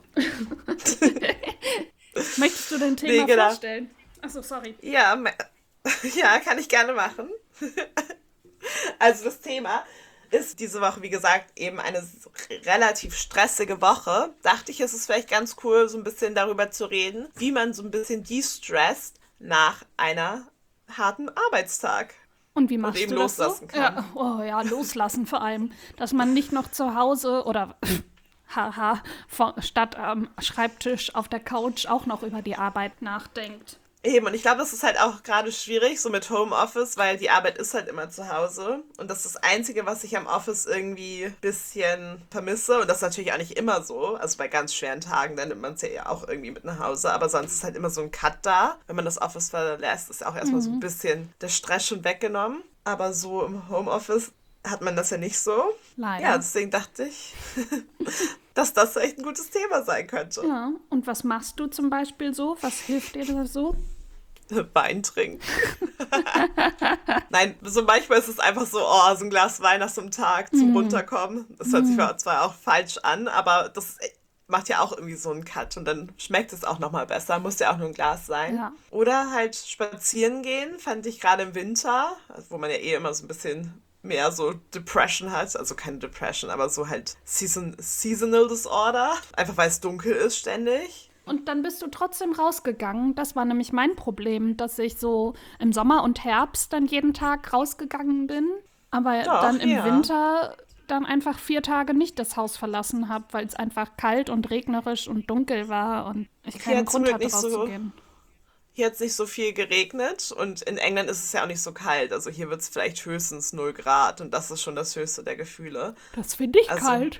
Möchtest du dein Thema nee, genau. vorstellen? Achso, sorry. Ja, me- ja, kann ich gerne machen. Also das Thema ist diese Woche, wie gesagt, eben eine relativ stressige Woche. Dachte ich, es ist vielleicht ganz cool, so ein bisschen darüber zu reden, wie man so ein bisschen de-stresst nach einer harten Arbeitstag. Und wie machst und eben du das loslassen so? kann. Ja, oh ja, loslassen vor allem. Dass man nicht noch zu Hause oder haha, statt am Schreibtisch auf der Couch auch noch über die Arbeit nachdenkt. Eben, und ich glaube, das ist halt auch gerade schwierig, so mit Homeoffice, weil die Arbeit ist halt immer zu Hause. Und das ist das Einzige, was ich am Office irgendwie ein bisschen vermisse. Und das ist natürlich auch nicht immer so. Also bei ganz schweren Tagen, dann nimmt man es ja auch irgendwie mit nach Hause. Aber sonst ist halt immer so ein Cut da. Wenn man das Office verlässt, ist auch erstmal mhm. so ein bisschen der Stress schon weggenommen. Aber so im Homeoffice hat man das ja nicht so. Leider. Ja, deswegen dachte ich, dass das echt ein gutes Thema sein könnte. Ja, und was machst du zum Beispiel so? Was hilft dir da so? Wein trinken. Nein, so manchmal ist es einfach so, oh, so ein Glas Wein nach so einem Tag zum mm. Runterkommen. Das hört mm. sich zwar auch falsch an, aber das macht ja auch irgendwie so einen Cut und dann schmeckt es auch nochmal besser. Muss ja auch nur ein Glas sein. Ja. Oder halt spazieren gehen, fand ich gerade im Winter, also wo man ja eh immer so ein bisschen mehr so Depression hat, also keine Depression, aber so halt Season, Seasonal Disorder, einfach weil es dunkel ist ständig. Und dann bist du trotzdem rausgegangen. Das war nämlich mein Problem, dass ich so im Sommer und Herbst dann jeden Tag rausgegangen bin, aber Doch, dann im ja. Winter dann einfach vier Tage nicht das Haus verlassen habe, weil es einfach kalt und regnerisch und dunkel war und ich keinen hat's zum Grund Glück hatte, nicht so- rauszugehen. Hier hat es nicht so viel geregnet und in England ist es ja auch nicht so kalt. Also hier wird es vielleicht höchstens null Grad und das ist schon das höchste der Gefühle. Das finde ich Also- kalt.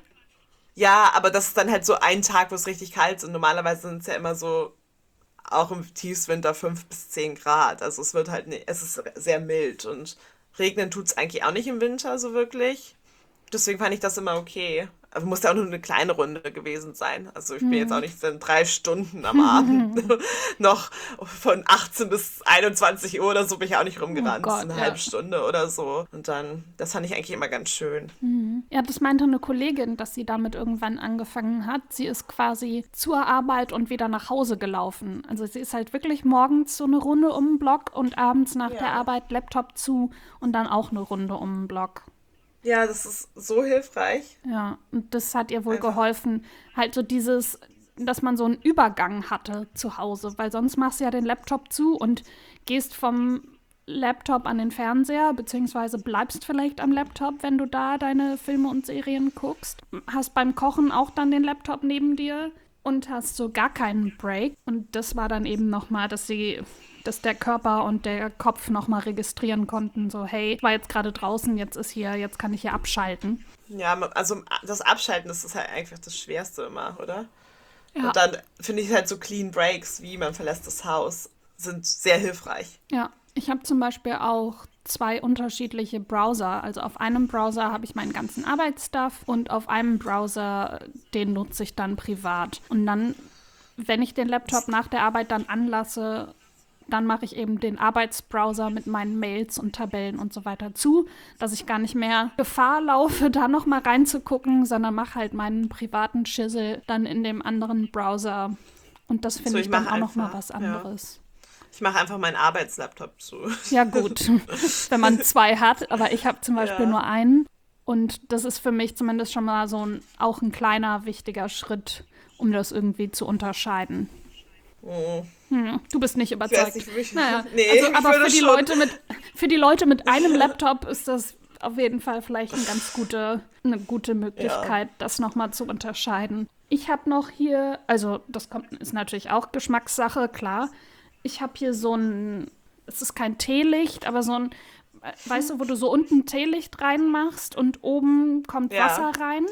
Ja, aber das ist dann halt so ein Tag, wo es richtig kalt ist und normalerweise sind es ja immer so auch im Tiefswinter fünf bis zehn Grad. Also es wird halt, ne- es ist sehr mild und regnen tut es eigentlich auch nicht im Winter so wirklich. Deswegen fand ich das immer okay. Aber muss ja auch nur eine kleine Runde gewesen sein. Also ich bin jetzt auch nicht in drei Stunden am Abend noch von achtzehn bis einundzwanzig Uhr oder so bin ich auch nicht rumgerannt. Oh Gott, eine ja. halbe Stunde oder so. Und dann, das fand ich eigentlich immer ganz schön. Ja, das meinte eine Kollegin, dass sie damit irgendwann angefangen hat. Sie ist quasi zur Arbeit und wieder nach Hause gelaufen. Also sie ist halt wirklich morgens so eine Runde um den Block und abends nach Ja. der Arbeit Laptop zu und dann auch eine Runde um den Block. Ja, das ist so hilfreich. Ja, und das hat ihr wohl Einfach. geholfen. Halt so dieses, dass man so einen Übergang hatte zu Hause, weil sonst machst du ja den Laptop zu und gehst vom Laptop an den Fernseher, beziehungsweise bleibst vielleicht am Laptop, wenn du da deine Filme und Serien guckst. Hast beim Kochen auch dann den Laptop neben dir und hast so gar keinen Break. Und das war dann eben nochmal, dass sie, dass der Körper und der Kopf nochmal registrieren konnten, so hey, ich war jetzt gerade draußen, jetzt ist hier, jetzt kann ich hier abschalten. Ja, also das Abschalten, das ist halt einfach das Schwerste immer, oder? Ja. Und dann finde ich halt so Clean Breaks, wie man verlässt das Haus, sind sehr hilfreich. Ja, ich habe zum Beispiel auch zwei unterschiedliche Browser. Also auf einem Browser habe ich meinen ganzen Arbeitsstuff und auf einem Browser, den nutze ich dann privat. Und dann, wenn ich den Laptop nach der Arbeit dann anlasse, dann mache ich eben den Arbeitsbrowser mit meinen Mails und Tabellen und so weiter zu, dass ich gar nicht mehr Gefahr laufe, da noch mal reinzugucken, sondern mache halt meinen privaten Schissel dann in dem anderen Browser. Und das finde So, ich, ich dann mach auch noch mal einfach, was ja. anderes. Ich mache einfach meinen Arbeitslaptop zu. Ja gut, wenn man zwei hat, aber ich habe zum Beispiel Ja. nur einen. Und das ist für mich zumindest schon mal so ein, auch ein kleiner, wichtiger Schritt, um das irgendwie zu unterscheiden. Oh. Hm, du bist nicht Ich weiß überzeugt. nicht, für mich, Naja, nee, also, ich aber würde für die, schon. Leute mit, für die Leute mit einem Laptop ist das auf jeden Fall vielleicht eine ganz gute, eine gute Möglichkeit, das nochmal zu unterscheiden. Ich habe noch hier, also das kommt, ist natürlich auch Geschmackssache, klar. Ich habe hier so ein, es ist kein Teelicht, aber so ein, äh, weißt du, wo du so unten Teelicht reinmachst und oben kommt Ja. Wasser rein.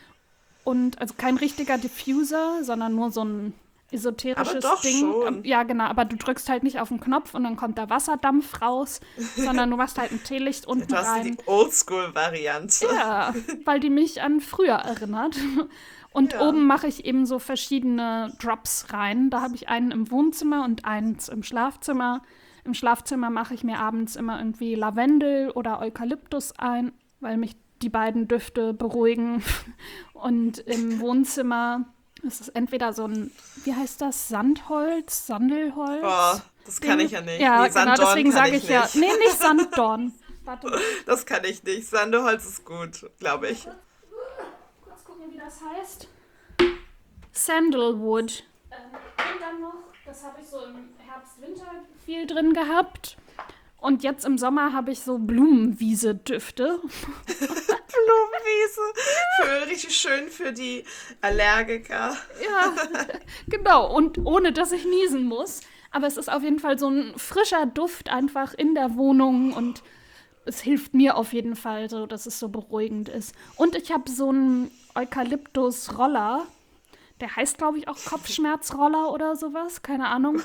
Und also kein richtiger Diffuser, sondern nur so ein esoterisches Aber doch Ding. schon. Ja, genau, aber du drückst halt nicht auf den Knopf und dann kommt da Wasserdampf raus, sondern du machst halt ein Teelicht unten Du hast rein. die Oldschool-Variante. Ja, weil die mich an früher erinnert. Und Ja. oben mache ich eben so verschiedene Drops rein. Da habe ich einen im Wohnzimmer und eins im Schlafzimmer. Im Schlafzimmer mache ich mir abends immer irgendwie Lavendel oder Eukalyptus ein, weil mich die beiden Düfte beruhigen. Und im Wohnzimmer ist es entweder so ein, wie heißt das, Sandholz, Sandelholz? Boah, das kann Ding. ich ja nicht. Ja, Nee, genau, Sanddorn deswegen kann sage ich, ich ja, nicht. nee, nicht Sanddorn. Warte, Das kann ich nicht. Sandeholz ist gut, glaube ich. kurz gucken, wie das heißt. Sandalwood. Ähm, und dann noch, das habe ich so im Herbst, Winter viel drin gehabt. Und jetzt im Sommer habe ich so Blumenwiese-Düfte. Blumenwiese. Für, richtig schön für die Allergiker. Ja, genau. Und ohne, dass ich niesen muss. Aber es ist auf jeden Fall so ein frischer Duft einfach in der Wohnung und es hilft mir auf jeden Fall so, dass es so beruhigend ist. Und ich habe so einen Eukalyptus-Roller. Der heißt, glaube ich, auch Kopfschmerzroller oder sowas. Keine Ahnung.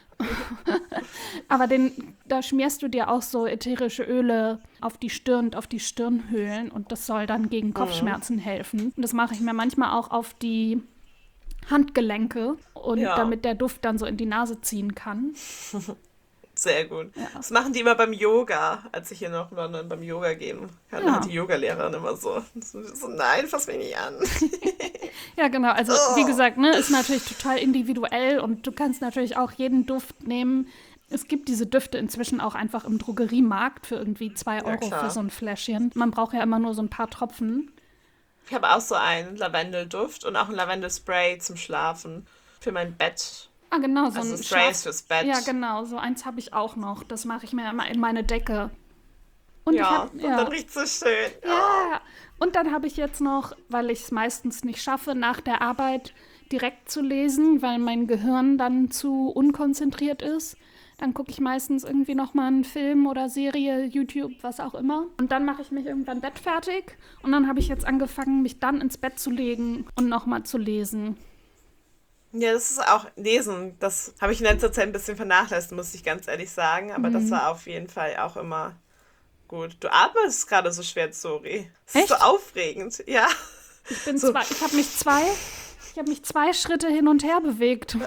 Aber den, da schmierst du dir auch so ätherische Öle auf die Stirn und auf die Stirnhöhlen und das soll dann gegen Kopfschmerzen helfen. Und das mache ich mir manchmal auch auf die Handgelenke und Ja. damit der Duft dann so in die Nase ziehen kann. Sehr gut. Ja. Das machen die immer beim Yoga, als ich hier noch in London beim Yoga gehen kann. Ja. Hat die Yogalehrerin immer so. So, nein, fass mich nicht an. Ja, genau. Also, oh. wie gesagt, ne, ist natürlich total individuell und du kannst natürlich auch jeden Duft nehmen. Es gibt diese Düfte inzwischen auch einfach im Drogeriemarkt für irgendwie zwei Euro ja, für so ein Fläschchen. Man braucht ja immer nur so ein paar Tropfen. Ich habe auch so einen Lavendelduft und auch ein Lavendelspray zum Schlafen für mein Bett. Ah, genau. So also ein Sprays fürs Bett. Ja, genau. So eins habe ich auch noch. Das mache ich mir immer in meine Decke. Und ja, ich hab, und ja. dann riecht es so schön. Ja, und dann habe ich jetzt noch, weil ich es meistens nicht schaffe, nach der Arbeit direkt zu lesen, weil mein Gehirn dann zu unkonzentriert ist, dann gucke ich meistens irgendwie nochmal einen Film oder Serie, YouTube, was auch immer. Und dann mache ich mich irgendwann bettfertig und dann habe ich jetzt angefangen, mich dann ins Bett zu legen und nochmal zu lesen. Ja, das ist auch Lesen. Das habe ich in letzter Zeit ein bisschen vernachlässigt, muss ich ganz ehrlich sagen. Aber mhm. das war auf jeden Fall auch immer gut. Du atmest gerade so schwer, Zori. Das ist so aufregend. Ja. Ich bin so. zwei, ich habe mich zwei, ich habe mich zwei Schritte hin und her bewegt.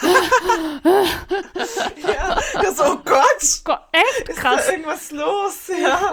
Ja, das, oh Gott. Gott, echt krass. Ist da irgendwas los? Ja.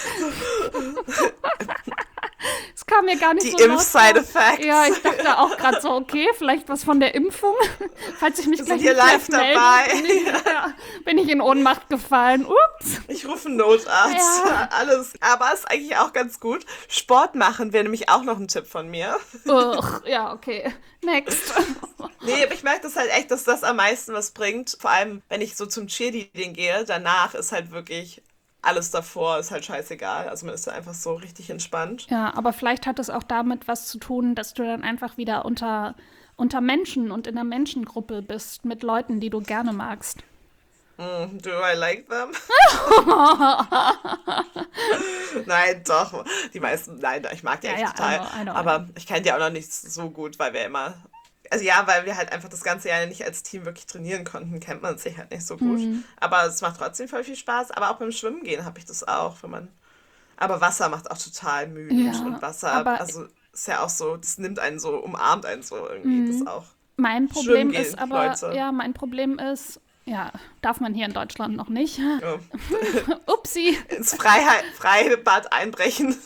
Es kam mir gar nicht Die so Die Impf-Side-Effects. Ja, ich dachte auch gerade so, okay, vielleicht was von der Impfung. Falls ich mich Wir gleich sind hier live melde, dabei. Bin ich, ja, bin ich in Ohnmacht gefallen. Ups. Ich rufe einen Notarzt. Ja. Alles. Aber ist eigentlich auch ganz gut. Sport machen wäre nämlich auch noch ein Tipp von mir. Ugh, ja, okay. Next. Nee, aber ich merke das halt echt, dass das am meisten was bringt. Vor allem, wenn ich so zum Cheerleading gehe, danach ist halt wirklich... Alles davor ist halt scheißegal. Also man ist da einfach so richtig entspannt. Ja, aber vielleicht hat es auch damit was zu tun, dass du dann einfach wieder unter, unter Menschen und in einer Menschengruppe bist mit Leuten, die du gerne magst. Mm, do I like them? Nein, doch. Die meisten, nein, ich mag die ja, echt ja, total. I know, I know, aber I know. Ich kenne die auch noch nicht so gut, weil wir immer... Also ja, weil wir halt einfach das ganze Jahr nicht als Team wirklich trainieren konnten, kennt man sich halt nicht so gut. Mhm. Aber es macht trotzdem voll viel Spaß. Aber auch beim Schwimmen gehen habe ich das auch. Wenn man aber Wasser macht auch total müde. Ja, und Wasser, also ist ja auch so, das nimmt einen so, umarmt einen so irgendwie. Mhm. Das auch. Mein Problem gehen, ist aber, Leute. ja, mein Problem ist, ja, darf man hier in Deutschland noch nicht. Ja. Upsi. Ins Freiheit, Freibad einbrechen.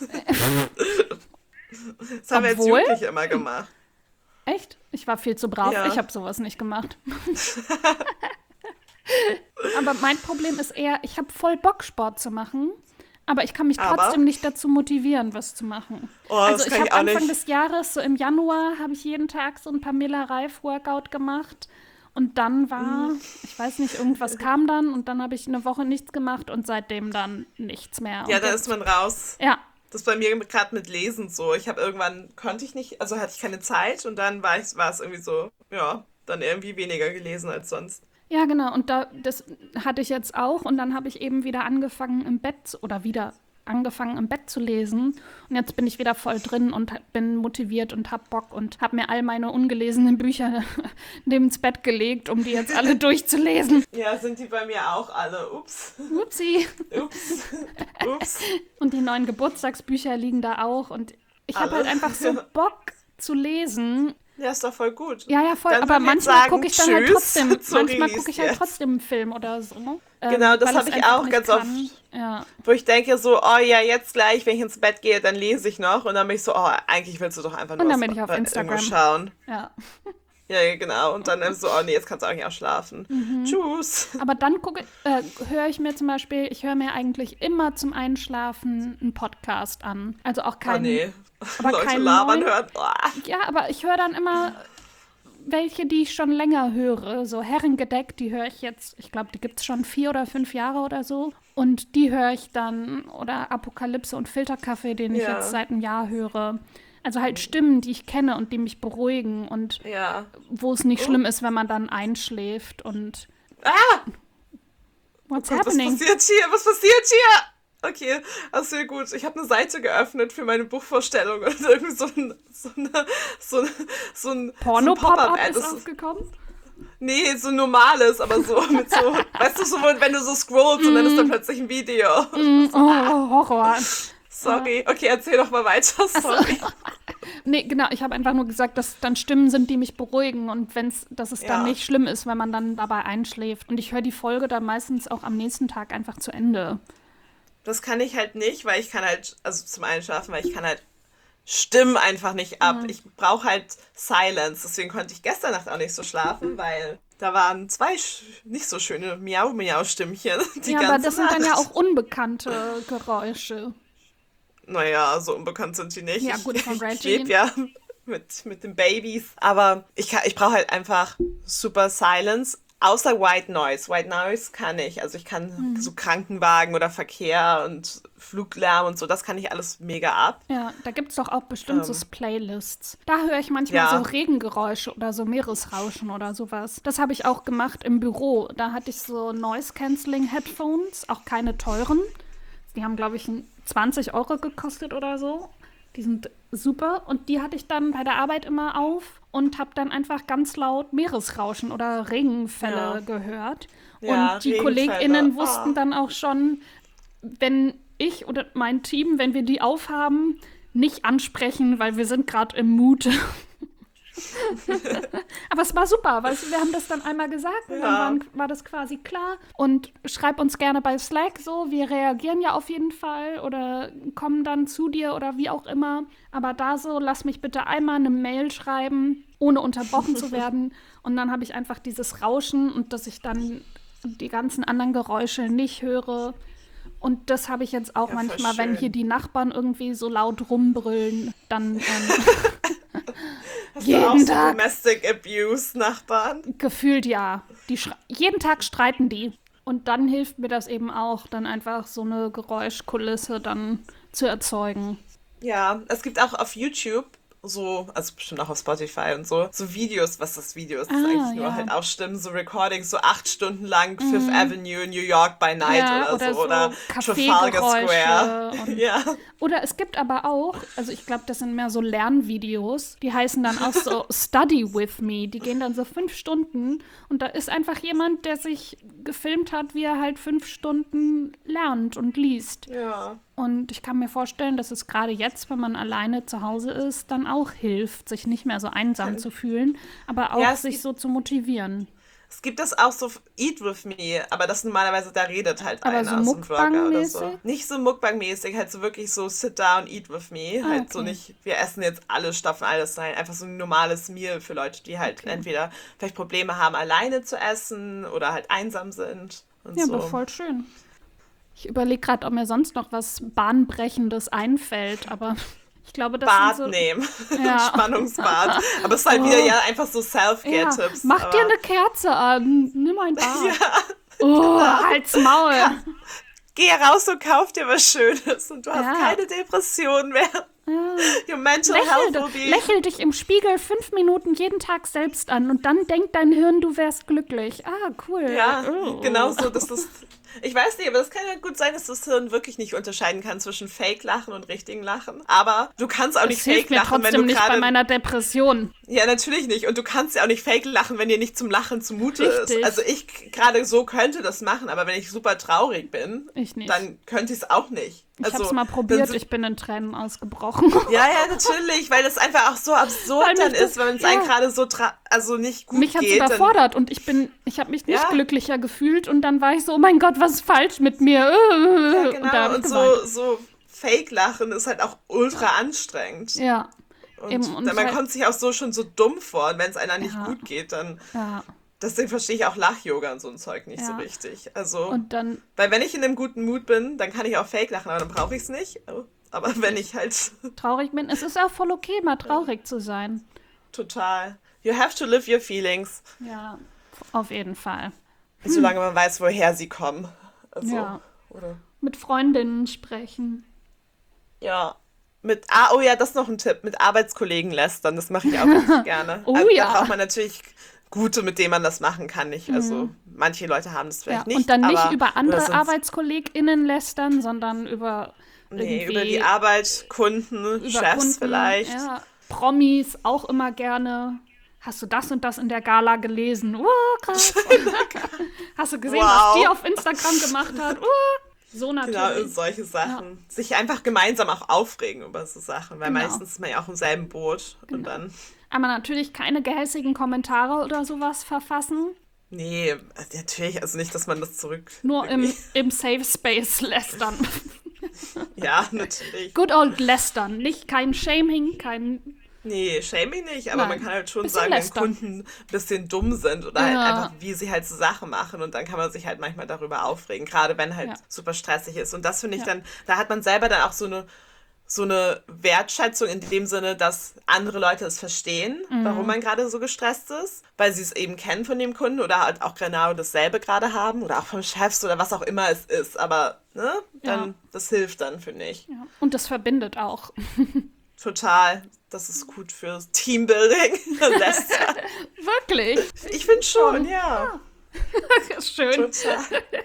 Das haben Obwohl? wir jetzt Jugendliche immer gemacht. Echt? Ich war viel zu brav. Ja. Ich habe sowas nicht gemacht. Aber mein Problem ist eher, ich habe voll Bock, Sport zu machen, aber ich kann mich aber? trotzdem nicht dazu motivieren, was zu machen. Oh, also das ich habe Anfang nicht. des Jahres, so im Januar, habe ich jeden Tag so ein Pamela Reif-Workout gemacht. Und dann war, ich weiß nicht, irgendwas kam dann und dann habe ich eine Woche nichts gemacht und seitdem dann nichts mehr. Ja, und da jetzt, ist man raus. Ja. Das ist bei mir gerade mit Lesen so. Ich habe irgendwann, konnte ich nicht, also hatte ich keine Zeit und dann war, ich, war es irgendwie so, ja, dann irgendwie weniger gelesen als sonst. Ja, genau. Und da, das hatte ich jetzt auch und dann habe ich eben wieder angefangen im Bett oder wieder angefangen im Bett zu lesen und jetzt bin ich wieder voll drin und bin motiviert und hab Bock und habe mir all meine ungelesenen Bücher neben ins Bett gelegt, um die jetzt alle durchzulesen. Ja, sind die bei mir auch alle. Ups. Upsi. Ups. Ups. Und die neuen Geburtstagsbücher liegen da auch und ich habe halt einfach so Bock zu lesen. Ja, ist doch voll gut. Ja, ja, voll. Dann aber manchmal gucke ich dann halt trotzdem, manchmal gucke ich halt trotzdem einen Film oder so. Ähm, genau, das habe ich auch ganz kann. oft. Ja. Wo ich denke so, oh ja, jetzt gleich, wenn ich ins Bett gehe, dann lese ich noch. Und dann bin ich so, oh, eigentlich willst du doch einfach nur und dann bin ich auf Instagram schauen. Ja. Ja, genau. Und dann so, oh nee, jetzt kannst du eigentlich auch schlafen. Mhm. Tschüss. Aber dann gucke, äh, höre ich mir zum Beispiel, ich höre mir eigentlich immer zum Einschlafen einen Podcast an. Also auch kein... Oh nee, aber Leute kein labern neuen, hören. Oh. Ja, aber ich höre dann immer welche, die ich schon länger höre. So Herrengedeck, die höre ich jetzt, ich glaube, die gibt es schon vier oder fünf Jahre oder so. Und die höre ich dann, oder Apokalypse und Filterkaffee, den ich ja. jetzt seit einem Jahr höre. Also halt Stimmen, die ich kenne und die mich beruhigen und ja. wo es nicht oh. schlimm ist, wenn man dann einschläft und ah! What's oh Gott, happening? Was passiert hier? Was passiert hier? Okay, also sehr gut. Ich habe eine Seite geöffnet für meine Buchvorstellung und irgendwie so ein so eine, so ein, so ein Porno-Pop-Up so ist aufgekommen? Nee, so ein normales, aber so mit so, weißt du, so, wenn du so scrollst mm. und dann ist da plötzlich ein Video. Mm, oh, oh, Horror. Sorry, okay, erzähl doch mal weiter, sorry. Also, nee, genau, ich habe einfach nur gesagt, dass dann Stimmen sind, die mich beruhigen und wenn's, dass es ja. dann nicht schlimm ist, wenn man dann dabei einschläft. Und ich höre die Folge dann meistens auch am nächsten Tag einfach zu Ende. Das kann ich halt nicht, weil ich kann halt, also zum Einschlafen, weil ich kann halt stimmen einfach nicht ab. Mhm. Ich brauche halt Silence. Deswegen konnte ich gestern Nacht auch nicht so schlafen, weil da waren zwei sch- nicht so schöne Miau-Miau-Stimmchen. Die ja, ganze aber das sind dann ja Nacht. auch unbekannte Geräusche. Naja, so unbekannt sind die nicht. Ja, gut, von Ich, ich Reggie. lebe ja mit, mit den Babys. Aber ich, kann- ich brauche halt einfach super Silence. Außer White Noise. White Noise kann ich. Also ich kann Mhm. so Krankenwagen oder Verkehr und Fluglärm und so, das kann ich alles mega ab. Ja, da gibt es doch auch bestimmt so Ähm, Playlists. Da höre ich manchmal ja. so Regengeräusche oder so Meeresrauschen oder sowas. Das habe ich auch gemacht im Büro. Da hatte ich so Noise-Canceling-Headphones, auch keine teuren. Die haben, glaube ich, zwanzig Euro gekostet oder so. Die sind super. Und die hatte ich dann bei der Arbeit immer auf und habe dann einfach ganz laut Meeresrauschen oder Regenfälle Ja. gehört. Ja, Und die Regenfälle. KollegInnen wussten Ah. dann auch schon, wenn ich oder mein Team, wenn wir die aufhaben, nicht ansprechen, weil wir sind gerade im Mut. Aber es war super, weil wir haben das dann einmal gesagt und Ja. dann waren, war das quasi klar. Und schreib uns gerne bei Slack so, wir reagieren ja auf jeden Fall oder kommen dann zu dir oder wie auch immer. Aber da so, lass mich bitte einmal eine Mail schreiben, ohne unterbrochen zu werden. Und dann habe ich einfach dieses Rauschen und dass ich dann die ganzen anderen Geräusche nicht höre. Und das habe ich jetzt auch Ja, voll manchmal, wenn schön. hier die Nachbarn irgendwie so laut rumbrüllen, dann ähm, Hast jeden du auch so Tag. Domestic Abuse Nachbarn? Gefühlt ja. Die schre- jeden Tag streiten die. Und dann hilft mir das eben auch, dann einfach so eine Geräuschkulisse dann zu erzeugen. Ja, es gibt auch auf YouTube so, also bestimmt auch auf Spotify und so, so Videos, was das Video ist, das ist Ah, eigentlich nur ja. halt auch Stimmen, so Recordings, so acht Stunden lang, Fifth Avenue, New York by Night Ja, oder, oder so, so oder Trafalgar Square. Kaffeegeräusche und- Ja. Oder es gibt aber auch, also ich glaube, das sind mehr so Lernvideos, die heißen dann auch so Study with me. Die gehen dann so fünf Stunden und da ist einfach jemand, der sich gefilmt hat, wie er halt fünf Stunden lernt und liest. Ja. Und ich kann mir vorstellen, dass es gerade jetzt, wenn man alleine zu Hause ist, dann auch hilft, sich nicht mehr so einsam zu fühlen, aber auch Ja, es sich gibt- so zu motivieren. Es gibt das auch so Eat with me, aber das normalerweise, da redet halt Aber einer, so so ein Vlogger oder so. Mukbang-mäßig? Nicht so Mukbang-mäßig, halt so wirklich so sit down, eat with me. Ah, halt so okay. nicht, wir essen jetzt alle, stopfen alles rein. Einfach so ein normales Meal für Leute, die halt entweder vielleicht Probleme haben, alleine zu essen oder halt einsam sind und Ja, so. aber voll schön. Ich überlege gerade, ob mir sonst noch was Bahnbrechendes einfällt, aber ich glaube, das Bad sind so... nehmen. Ja. Spannungsbad. Aber es ist halt Oh. wieder ja einfach so Ja, Self-Care-Tipps. mach aber dir eine Kerze an, nimm ein Bad. Ja, Oh, halt's Maul. geh raus und kauf dir was Schönes und du hast Ja. keine Depression mehr. Ja. Your mental Lächel, health doch- will be... lächel dich im Spiegel fünf Minuten jeden Tag selbst an und dann denkt dein Hirn, du wärst glücklich. Ah, cool. Ja, Oh. genau so. Das ist, ich weiß nicht, aber das kann ja gut sein, dass das Hirn wirklich nicht unterscheiden kann zwischen Fake-Lachen und richtigen Lachen. Aber du kannst auch Das nicht hilft mir Fake-Lachen, wenn du trotzdem nicht bei gerade... meiner Depression. Ja, natürlich nicht. Und du kannst ja auch nicht Fake-Lachen, wenn dir nicht zum Lachen zumute Richtig. ist. Also ich k- gerade so könnte das machen, aber wenn ich super traurig bin, Ich nicht. dann könnte ich es auch nicht. Ich also, hab's mal dann probiert, sind- ich bin in Tränen ausgebrochen. Ja, ja, natürlich, weil das einfach auch so absurd Weil mich dann das- ist, wenn es ja. einem gerade so tra- also nicht gut Mich hat's geht. dann- überfordert und ich bin, ich habe mich nicht Ja. glücklicher gefühlt und dann war ich so, oh mein Gott, was ist falsch mit mir? Ja, Und, genau. da hab ich Und geweint. so, so Fake-Lachen ist halt auch ultra anstrengend. Ja, Und, eben, und dann, man halt- kommt sich auch so schon so dumm vor. Und wenn es einer nicht Ja. gut geht, dann... ja. Deswegen verstehe ich auch Lach-Yoga und so ein Zeug nicht so Ja. richtig. Also, Und dann, weil wenn ich in einem guten Mut bin, dann kann ich auch Fake lachen, aber dann brauche ich es nicht. Aber wenn ich halt traurig bin, es ist auch voll okay, mal traurig zu sein. total... You have to live your feelings. Ja, auf jeden Fall. Solange man weiß, woher sie kommen. Also, Ja. oder... Mit Freundinnen sprechen. Ja. Mit, ah, oh ja, das ist noch ein Tipp. Mit Arbeitskollegen lästern, das mache ich auch richtig gerne. Oh also, ja. Da braucht man natürlich gute, mit denen man das machen kann. Nicht? Also manche Leute haben das Ja, vielleicht nicht. und dann nicht aber, über andere oder sonst- ArbeitskollegInnen lästern, sondern über Nee, irgendwie über die Arbeit, Kunden, über Chefs Kunden, vielleicht. Ja, Promis auch immer gerne. Hast du das und das in der Gala gelesen? Uh, krass. Hast du gesehen, Wow. was die auf Instagram gemacht hat? Uh, so Genau, natürlich. solche Sachen. Sich einfach gemeinsam auch aufregen über so Sachen, weil Genau. meistens ist man ja auch im selben Boot. Und dann, Aber natürlich keine gehässigen Kommentare oder sowas verfassen. nee, natürlich, also nicht, dass man das zurück... Nur im, irgendwie- im Safe Space lästern. Ja, natürlich. Good old lästern. Nicht kein Shaming, kein... Nee, Shaming nicht, aber Nein. man kann halt schon Bisschen sagen, wenn lästern. Kunden ein bisschen dumm sind oder halt Ja. einfach, wie sie halt so Sachen machen und dann kann man sich halt manchmal darüber aufregen, gerade wenn halt Ja. super stressig ist. Und das finde ich Ja. dann, da hat man selber dann auch so eine, so eine Wertschätzung in dem Sinne, dass andere Leute es verstehen, Mhm. warum man gerade so gestresst ist, weil sie es eben kennen von dem Kunden oder halt auch genau dasselbe gerade haben oder auch vom Chefs oder was auch immer es ist. Aber ne, dann, Ja. das hilft dann, finde ich. Ja. Und das verbindet auch. Total. Das ist gut für Teambuilding. Lästern. Wirklich. Ich finde schon, ja. Schön. Total.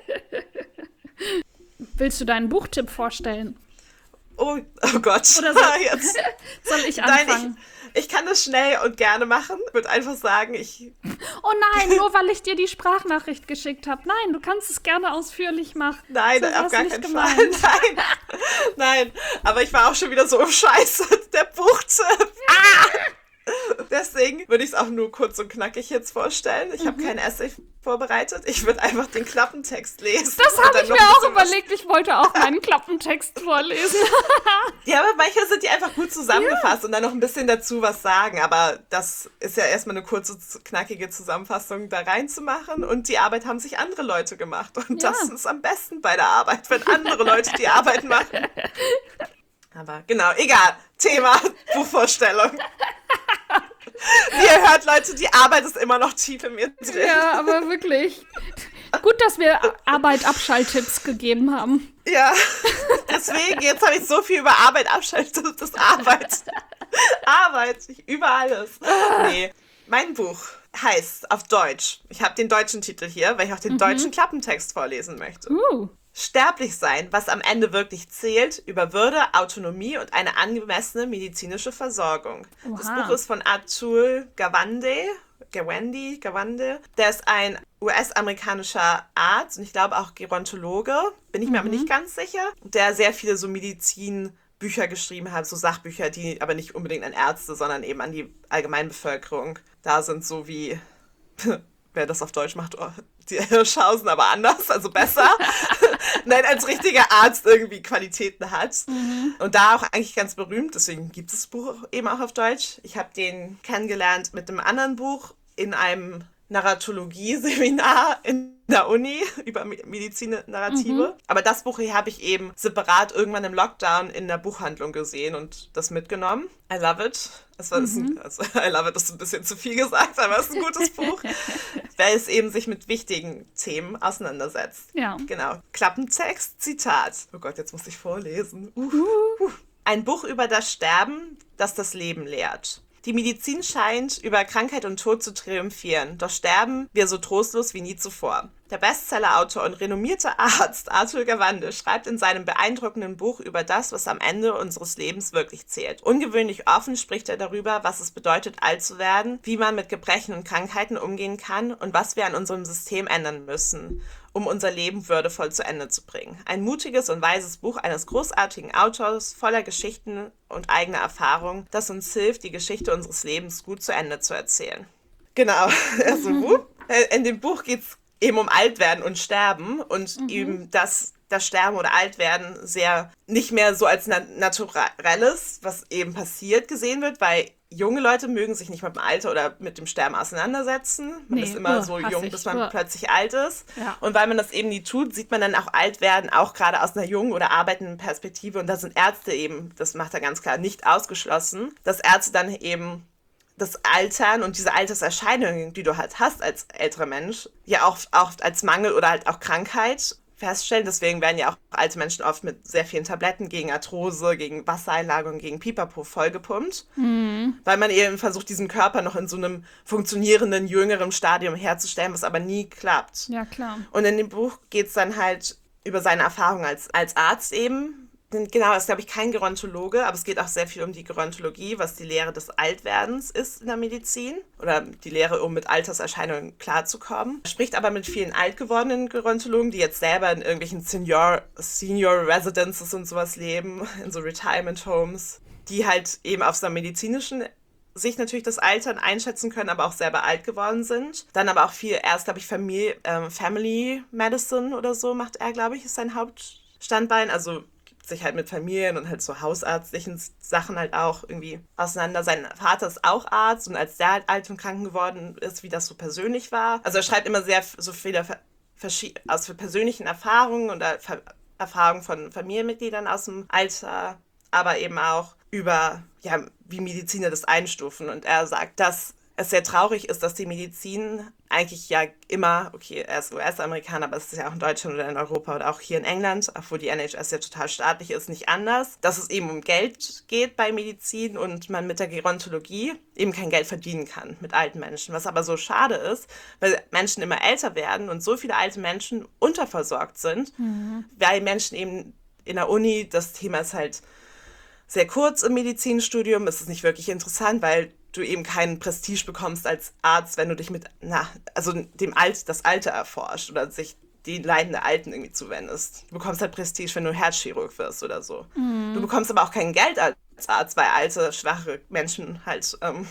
Willst du deinen Buchtipp vorstellen? Oh, oh Gott. Oder so- Jetzt. Soll ich Nein, anfangen? ich, ich kann das schnell und gerne machen. Ich würde einfach sagen, ich. Oh nein, nur weil ich dir die Sprachnachricht geschickt habe. Nein, du kannst es gerne ausführlich machen. Nein, So auf war's gar nicht keinen gemeint. Fall. Nein. Nein. Aber ich war auch schon wieder so im Scheiße. Der Buchtipp. Ah! Deswegen würde ich es auch nur kurz und knackig jetzt vorstellen. Ich habe kein Essay vorbereitet. Ich würde einfach den Klappentext lesen. Das und habe dann ich noch mir ein auch bisschen was- überlegt. Ich wollte auch meinen Klappentext vorlesen. Ja, aber manchmal sind die einfach gut zusammengefasst und dann noch ein bisschen dazu was sagen. Aber das ist ja erstmal eine kurze, knackige Zusammenfassung da reinzumachen. Und die Arbeit haben sich andere Leute gemacht. Und Ja. das ist am besten bei der Arbeit, wenn andere Leute die Arbeit machen. Aber genau, egal. Thema Buchvorstellung. Wie ihr hört, Leute, die Arbeit ist immer noch tief in mir drin. Ja, aber wirklich. Gut, dass wir Arbeit-Abschalttipps gegeben haben. Ja, deswegen, jetzt habe ich so viel über Arbeit abschaltet, das ist Arbeit. Arbeit, ich, über alles. Nee, mein Buch heißt auf Deutsch, ich habe den deutschen Titel hier, weil ich auch den deutschen Klappentext vorlesen möchte. Uh, Sterblich sein, was am Ende wirklich zählt, über Würde, Autonomie und eine angemessene medizinische Versorgung. Das Oha. Buch ist von Atul Gawande, Gawande, Gawande. Der ist ein U S-amerikanischer Arzt und ich glaube auch Gerontologe, bin ich mir aber nicht ganz sicher, der sehr viele so Medizinbücher geschrieben hat, so Sachbücher, die aber nicht unbedingt an Ärzte, sondern eben an die Allgemeinbevölkerung da sind, so wie... Wer das auf Deutsch macht, oh, die Hirschhausen, aber anders, also besser. Nein, als richtiger Arzt irgendwie Qualitäten hat. Mhm. Und da auch eigentlich ganz berühmt, deswegen gibt es das Buch eben auch auf Deutsch. Ich habe den kennengelernt mit einem anderen Buch in einem Narratologie-Seminar in der Uni über Medizin-Narrative. Mhm. Aber das Buch hier habe ich eben separat irgendwann im Lockdown in der Buchhandlung gesehen und das mitgenommen. I love it. Es war, mhm. ein, also, I love it ist ein bisschen zu viel gesagt, aber es ist ein gutes Buch, weil es eben sich mit wichtigen Themen auseinandersetzt. Ja. Genau. Klappentext, Zitat. Oh Gott, jetzt muss ich vorlesen. Uh. Uh. Ein Buch über das Sterben, das das Leben lehrt. Die Medizin scheint über Krankheit und Tod zu triumphieren, doch sterben wir so trostlos wie nie zuvor. Der Bestsellerautor und renommierte Arzt Atul Gawande schreibt in seinem beeindruckenden Buch über das, was am Ende unseres Lebens wirklich zählt. Ungewöhnlich offen spricht er darüber, was es bedeutet, alt zu werden, wie man mit Gebrechen und Krankheiten umgehen kann und was wir an unserem System ändern müssen, um unser Leben würdevoll zu Ende zu bringen. Ein mutiges und weises Buch eines großartigen Autors, voller Geschichten und eigener Erfahrung, das uns hilft, die Geschichte unseres Lebens gut zu Ende zu erzählen. Genau, also mhm. in dem Buch geht es eben um Altwerden und Sterben und mhm. eben das, das Sterben oder Altwerden sehr nicht mehr so als na- Naturelles, was eben passiert, gesehen wird, weil junge Leute mögen sich nicht mit dem Alter oder mit dem Sterben auseinandersetzen. Man Nee, ist immer uh, so hasse jung, ich. bis man Uh. plötzlich alt ist. Ja. Und weil man das eben nie tut, sieht man dann auch Altwerden, auch gerade aus einer jungen oder arbeitenden Perspektive. Und da sind Ärzte eben, das macht er ganz klar, nicht ausgeschlossen, dass Ärzte dann eben das Altern und diese Alterserscheinungen, die du halt hast als älterer Mensch, ja auch oft als Mangel oder halt auch Krankheit feststellen. Deswegen werden ja auch alte Menschen oft mit sehr vielen Tabletten gegen Arthrose, gegen Wassereinlagerung, gegen Pipapo vollgepumpt, mhm. weil man eben versucht, diesen Körper noch in so einem funktionierenden, jüngeren Stadium herzustellen, was aber nie klappt. Ja, klar. Und in dem Buch geht es dann halt über seine Erfahrung als, als Arzt eben. Genau, ist, glaube ich, kein Gerontologe, aber es geht auch sehr viel um die Gerontologie, was die Lehre des Altwerdens ist in der Medizin oder die Lehre, um mit Alterserscheinungen klarzukommen. Er spricht aber mit vielen alt gewordenen Gerontologen, die jetzt selber in irgendwelchen Senior, Senior Residences und sowas leben, in so Retirement Homes, die halt eben auf so einer medizinischen Sicht natürlich das Altern einschätzen können, aber auch selber alt geworden sind. Dann aber auch viel, erst, glaube ich, Family, ähm, Family Medicine oder so macht er, glaube ich, ist sein Hauptstandbein, also sich halt mit Familien und halt so hausärztlichen Sachen halt auch irgendwie auseinander. Sein Vater ist auch Arzt und als der halt alt und krank geworden ist, wie das so persönlich war. Also er schreibt immer sehr so viele verschied- aus persönlichen Erfahrungen und Ver- Erfahrungen von Familienmitgliedern aus dem Alter, aber eben auch über, ja, wie Mediziner das einstufen. Und er sagt, dass es sehr traurig ist, dass die Medizin eigentlich ja immer, okay, er ist U S-Amerikaner, aber es ist ja auch in Deutschland oder in Europa oder auch hier in England, obwohl die N H S ja total staatlich ist, nicht anders, dass es eben um Geld geht bei Medizin und man mit der Gerontologie eben kein Geld verdienen kann mit alten Menschen. Was aber so schade ist, weil Menschen immer älter werden und so viele alte Menschen unterversorgt sind, mhm. weil Menschen eben in der Uni, das Thema ist halt sehr kurz im Medizinstudium, ist es nicht wirklich interessant, weil du eben keinen Prestige bekommst als Arzt, wenn du dich mit, na, also dem Alt, das Alter erforscht oder sich den Leiden der Alten irgendwie zuwendest. Du bekommst halt Prestige, wenn du Herzchirurg wirst oder so. Mhm. Du bekommst aber auch kein Geld als Arzt, weil alte, schwache Menschen halt ähm,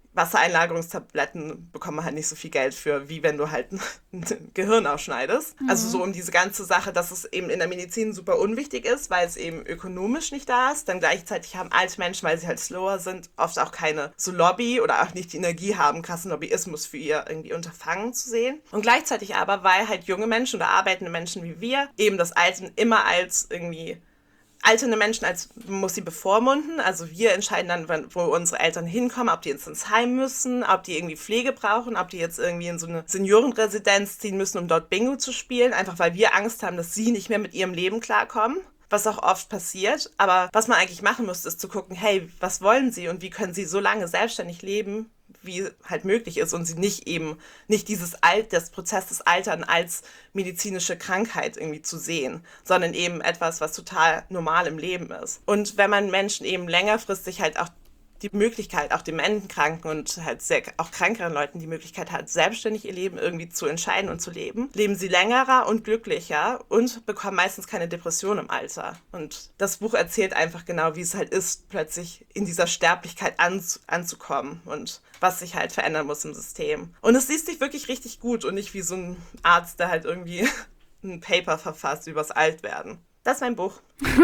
Wassereinlagerungstabletten bekommen halt nicht so viel Geld für, wie wenn du halt ein Gehirn ausschneidest. Mhm. Also so um diese ganze Sache, dass es eben in der Medizin super unwichtig ist, weil es eben ökonomisch nicht da ist. Dann gleichzeitig haben alte Menschen, weil sie halt slower sind, oft auch keine so Lobby oder auch nicht die Energie haben, krassen Lobbyismus für ihr irgendwie Unterfangen zu sehen. Und gleichzeitig aber, weil halt junge Menschen oder arbeitende Menschen wie wir eben das Alten immer als irgendwie alternde Menschen als muss sie bevormunden. Also wir entscheiden dann, wo unsere Eltern hinkommen, ob die jetzt ins Heim müssen, ob die irgendwie Pflege brauchen, ob die jetzt irgendwie in so eine Seniorenresidenz ziehen müssen, um dort Bingo zu spielen. Einfach weil wir Angst haben, dass sie nicht mehr mit ihrem Leben klarkommen. Was auch oft passiert. Aber was man eigentlich machen müsste, ist zu gucken, hey, was wollen sie und wie können sie so lange selbstständig leben, wie halt möglich ist und sie nicht eben, nicht dieses Alt, das Prozess des Altern als medizinische Krankheit irgendwie zu sehen, sondern eben etwas, was total normal im Leben ist. Und wenn man Menschen eben längerfristig halt auch die Möglichkeit, auch Dementenkranken und halt sehr, auch krankeren Leuten die Möglichkeit hat, selbstständig ihr Leben irgendwie zu entscheiden und zu leben, leben sie längerer und glücklicher und bekommen meistens keine Depression im Alter. Und das Buch erzählt einfach genau, wie es halt ist, plötzlich in dieser Sterblichkeit an, anzukommen und was sich halt verändern muss im System. Und es liest sich wirklich richtig gut und nicht wie so ein Arzt, der halt irgendwie ein Paper verfasst übers Altwerden. Das ist mein Buch.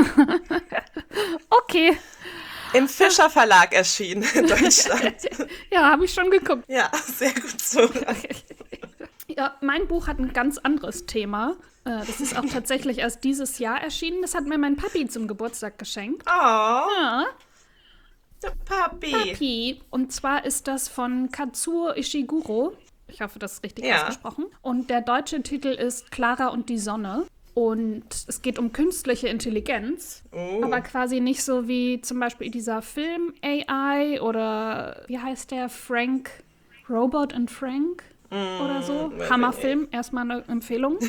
Okay. Im Fischer Verlag erschienen in Deutschland. Ja, habe ich schon geguckt. Ja, sehr gut so. Ja, mein Buch hat ein ganz anderes Thema. Das ist auch tatsächlich erst dieses Jahr erschienen. Das hat mir mein Papi zum Geburtstag geschenkt. Oh. Ja. Der Papi. Papi. Und zwar ist das von Kazuo Ishiguro. Ich hoffe, das ist richtig ja. ausgesprochen. Und der deutsche Titel ist Clara und die Sonne. Und es geht um künstliche Intelligenz, oh. aber quasi nicht so wie zum Beispiel dieser Film A I oder wie heißt der, Frank, Robot and Frank mm, oder so. Hammerfilm, erstmal eine Empfehlung.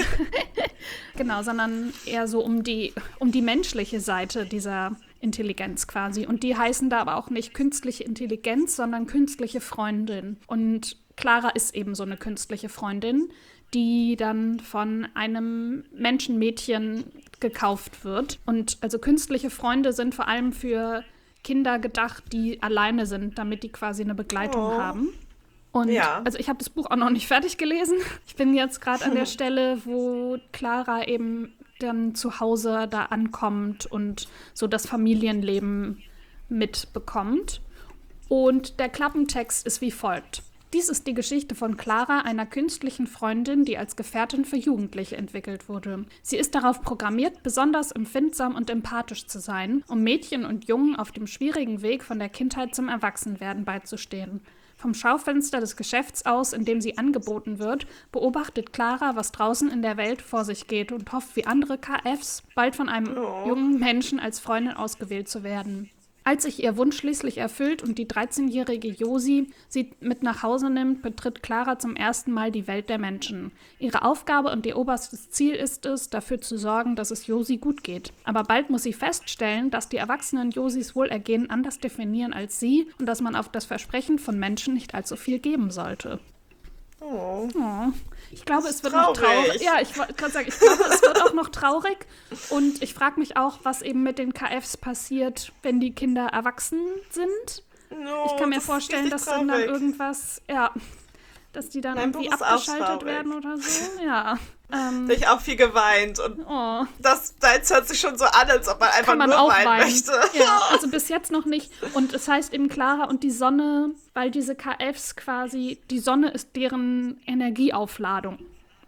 Genau, sondern eher so um die, um die menschliche Seite dieser Intelligenz quasi. Und die heißen da aber auch nicht künstliche Intelligenz, sondern künstliche Freundin. Und Clara ist eben so eine künstliche Freundin, die dann von einem Menschenmädchen gekauft wird. Und also künstliche Freunde sind vor allem für Kinder gedacht, die alleine sind, damit die quasi eine Begleitung oh. haben. Und ja. also ich habe das Buch auch noch nicht fertig gelesen. Ich bin jetzt gerade an der Stelle, wo Clara eben dann zu Hause da ankommt und so das Familienleben mitbekommt. Und der Klappentext ist wie folgt. Dies ist die Geschichte von Clara, einer künstlichen Freundin, die als Gefährtin für Jugendliche entwickelt wurde. Sie ist darauf programmiert, besonders empfindsam und empathisch zu sein, um Mädchen und Jungen auf dem schwierigen Weg von der Kindheit zum Erwachsenwerden beizustehen. Vom Schaufenster des Geschäfts aus, in dem sie angeboten wird, beobachtet Clara, was draußen in der Welt vor sich geht und hofft, wie andere K Fs, bald von einem oh. jungen Menschen als Freundin ausgewählt zu werden. Als sich ihr Wunsch schließlich erfüllt und die dreizehnjährige Josi sie mit nach Hause nimmt, betritt Clara zum ersten Mal die Welt der Menschen. Ihre Aufgabe und ihr oberstes Ziel ist es, dafür zu sorgen, dass es Josi gut geht. Aber bald muss sie feststellen, dass die erwachsenen Josis Wohlergehen anders definieren als sie und dass man auf das Versprechen von Menschen nicht allzu viel geben sollte. Oh. Oh. Ich glaube, es wird traurig. noch traurig. Ja, ich wollte gerade sagen, ich glaube, es wird auch noch traurig. Und ich frage mich auch, was eben mit den K Fs passiert, wenn die Kinder erwachsen sind. No, ich kann mir das vorstellen, dass dann, dann irgendwas, ja, dass die dann Mein irgendwie Buch ist auch abgeschaltet traurig. werden oder so. Ja. Ähm, Da hab ich auch viel geweint. Und oh. das, das hört sich schon so an, als ob man einfach Kann man nur auch weinen weinen. möchte. Ja, also bis jetzt noch nicht. Und es heißt eben Clara und die Sonne, weil diese K Fs quasi, die Sonne ist deren Energieaufladung.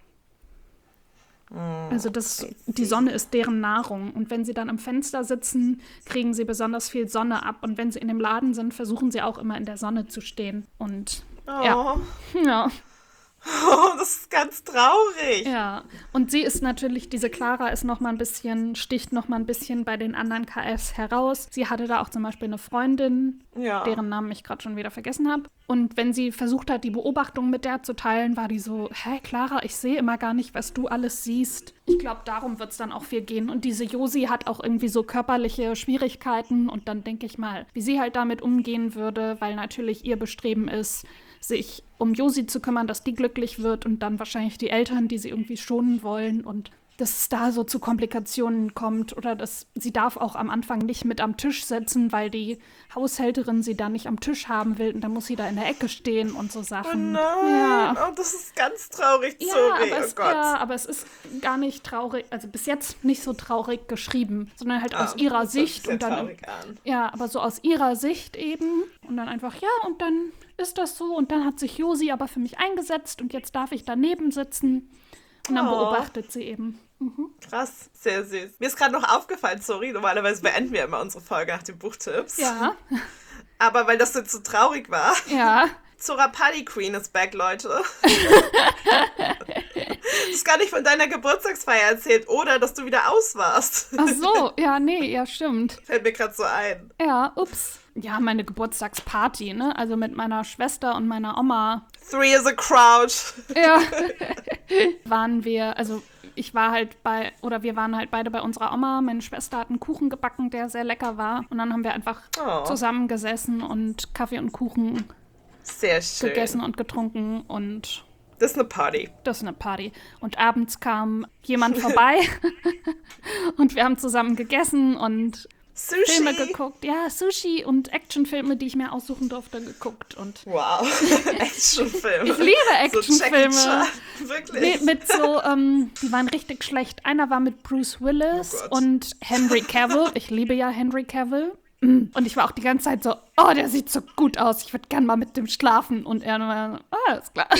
Also das, die Sonne ist deren Nahrung. Und wenn sie dann am Fenster sitzen, kriegen sie besonders viel Sonne ab. Und wenn sie in dem Laden sind, versuchen sie auch immer in der Sonne zu stehen. Und Oh. ja. ja. Oh, das ist ganz traurig. Ja, und sie ist natürlich, diese Clara ist noch mal ein bisschen, sticht noch mal ein bisschen bei den anderen K Fs heraus. Sie hatte da auch zum Beispiel eine Freundin, Ja. deren Namen ich gerade schon wieder vergessen habe. Und wenn sie versucht hat, die Beobachtung mit der zu teilen, war die so, hä, Clara, ich sehe immer gar nicht, was du alles siehst. Ich glaube, darum wird es dann auch viel gehen. Und diese Josie hat auch irgendwie so körperliche Schwierigkeiten. Und dann denke ich mal, wie sie halt damit umgehen würde, weil natürlich ihr Bestreben ist, sich um Josie zu kümmern, dass die glücklich wird und dann wahrscheinlich die Eltern, die sie irgendwie schonen wollen und dass es da so zu Komplikationen kommt oder dass sie darf auch am Anfang nicht mit am Tisch sitzen, weil die Haushälterin sie da nicht am Tisch haben will und dann muss sie da in der Ecke stehen und so Oh Sachen. nein, Ja. oh, das ist ganz traurig, Ja, sorry, aber oh es, Gott. ja, aber es ist gar nicht traurig, also bis jetzt nicht so traurig geschrieben, sondern halt aus Ah, ihrer das hört sich Sicht sehr und dann traurig an. ja, aber so aus ihrer Sicht eben. Und dann einfach, ja, und dann ist das so. Und dann hat sich Josie aber für mich eingesetzt und jetzt darf ich daneben sitzen. Und dann Oh. beobachtet sie eben. Mhm. Krass, sehr süß. Mir ist gerade noch aufgefallen, sorry, normalerweise beenden wir immer unsere Folge nach den Buchtipps. Ja, Aber weil das jetzt so traurig war, ja. Zora Party Queen ist back, Leute. Du hast gar nicht von deiner Geburtstagsfeier erzählt oder dass du wieder aus warst. Ach so, ja, nee, ja, stimmt. Fällt mir gerade so ein. Ja, ups. Ja, meine Geburtstagsparty, ne? Also mit meiner Schwester und meiner Oma. Three is a crowd. Ja. waren wir, also ich war halt bei, oder wir waren halt beide bei unserer Oma. Meine Schwester hat einen Kuchen gebacken, der sehr lecker war. Und dann haben wir einfach Oh. zusammengesessen und Kaffee und Kuchen Sehr schön. gegessen und getrunken und Das ist eine Party. das ist eine Party. Und abends kam jemand vorbei und wir haben zusammen gegessen und Sushi. Filme geguckt. Ja, Sushi und Actionfilme, die ich mir aussuchen durfte, geguckt. Und Wow. Actionfilme. ich liebe Actionfilme. So Jackie Chan. Wirklich. Nee, mit so, ähm, die waren richtig schlecht. Einer war mit Bruce Willis Oh Gott. und Henry Cavill. Ich liebe ja Henry Cavill. Und ich war auch die ganze Zeit so, oh, der sieht so gut aus. Ich würde gern mal mit dem schlafen. Und er war so, ah, ist klar.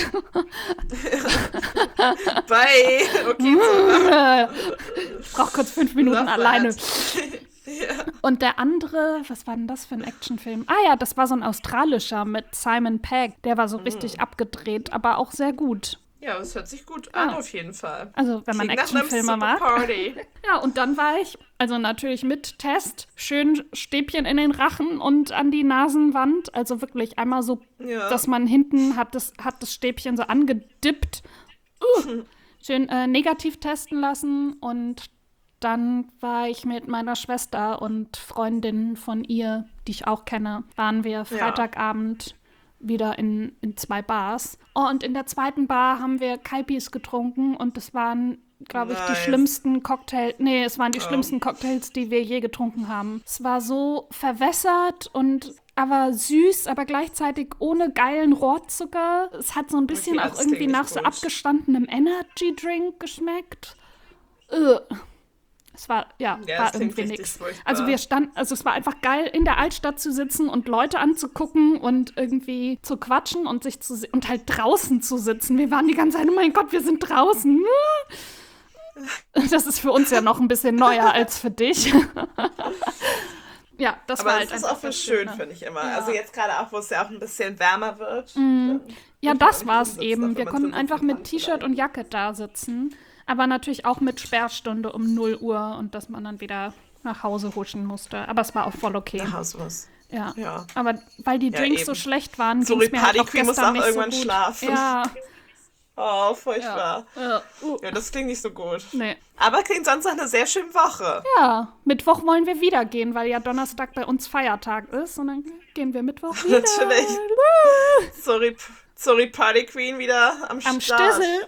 Bye. Okay, so. Ich brauche kurz fünf Minuten Love alleine. that. Ja. Und der andere, was war denn das für ein Actionfilm? Ah ja, das war so ein australischer mit Simon Pegg. Der war so richtig abgedreht, aber auch sehr gut. Ja, das hört sich gut an, Ah. auf jeden Fall. Also, wenn man Klingt nach einem Actionfilme super mag. Party. Ja, und dann war ich, also natürlich mit Test, schön Stäbchen in den Rachen und an die Nasenwand. Also wirklich einmal so, Ja. dass man hinten hat das, hat das Stäbchen so angedippt. Uh, schön äh, negativ testen lassen. Und dann war ich mit meiner Schwester und Freundin von ihr, die ich auch kenne, waren wir Freitagabend wieder in, in zwei Bars. Oh, und in der zweiten Bar haben wir Kaipis getrunken und das waren, glaube ich, die Nice. schlimmsten Cocktails. Nee, es waren die Oh. schlimmsten Cocktails, die wir je getrunken haben. Es war so verwässert und aber süß, aber gleichzeitig ohne geilen Rohrzucker. Es hat so ein bisschen Okay, auch das irgendwie klingt nach nicht so gut. abgestandenem Energy-Drink geschmeckt. Ugh. Es war, ja, Ja, war das klingt irgendwie richtig nix. furchtbar. Also wir standen, also es war einfach geil, in der Altstadt zu sitzen und Leute anzugucken und irgendwie zu quatschen und sich zu und halt draußen zu sitzen. Wir waren die ganze Zeit, oh mein Gott, wir sind draußen. Das ist für uns ja noch ein bisschen neuer als für dich. Ja, das Aber war es halt ist einfach auch für das schön, Schöne. finde ich immer. Ja. Also jetzt gerade auch, wo es ja auch ein bisschen wärmer wird. dann Ja, will das man war's nicht drin sitzen, eben. auch Wir wenn man konnten drin einfach sitzen mit kann T-Shirt vielleicht. und Jacke da sitzen. Aber natürlich auch mit Sperrstunde um null Uhr und dass man dann wieder nach Hause huschen musste. Aber es war auch voll okay. Nach Hause muss. Ja. Ja. Aber weil die Ja, Drinks eben. so schlecht waren, So ging es wie mir halt Party auch Queen muss gestern auch nicht irgendwann so gut. schlafen. Ja, Oh, furchtbar. ja. Uh, Ja, das klingt nicht so gut. nee. Aber klingt sonst nach einer sehr schönen Woche. Ja, Mittwoch wollen wir wieder gehen, weil ja Donnerstag bei uns Feiertag ist. Und dann gehen wir Mittwoch wieder. Natürlich. Woo! Sorry, sorry, Party Queen wieder am, Am Start. Stissel.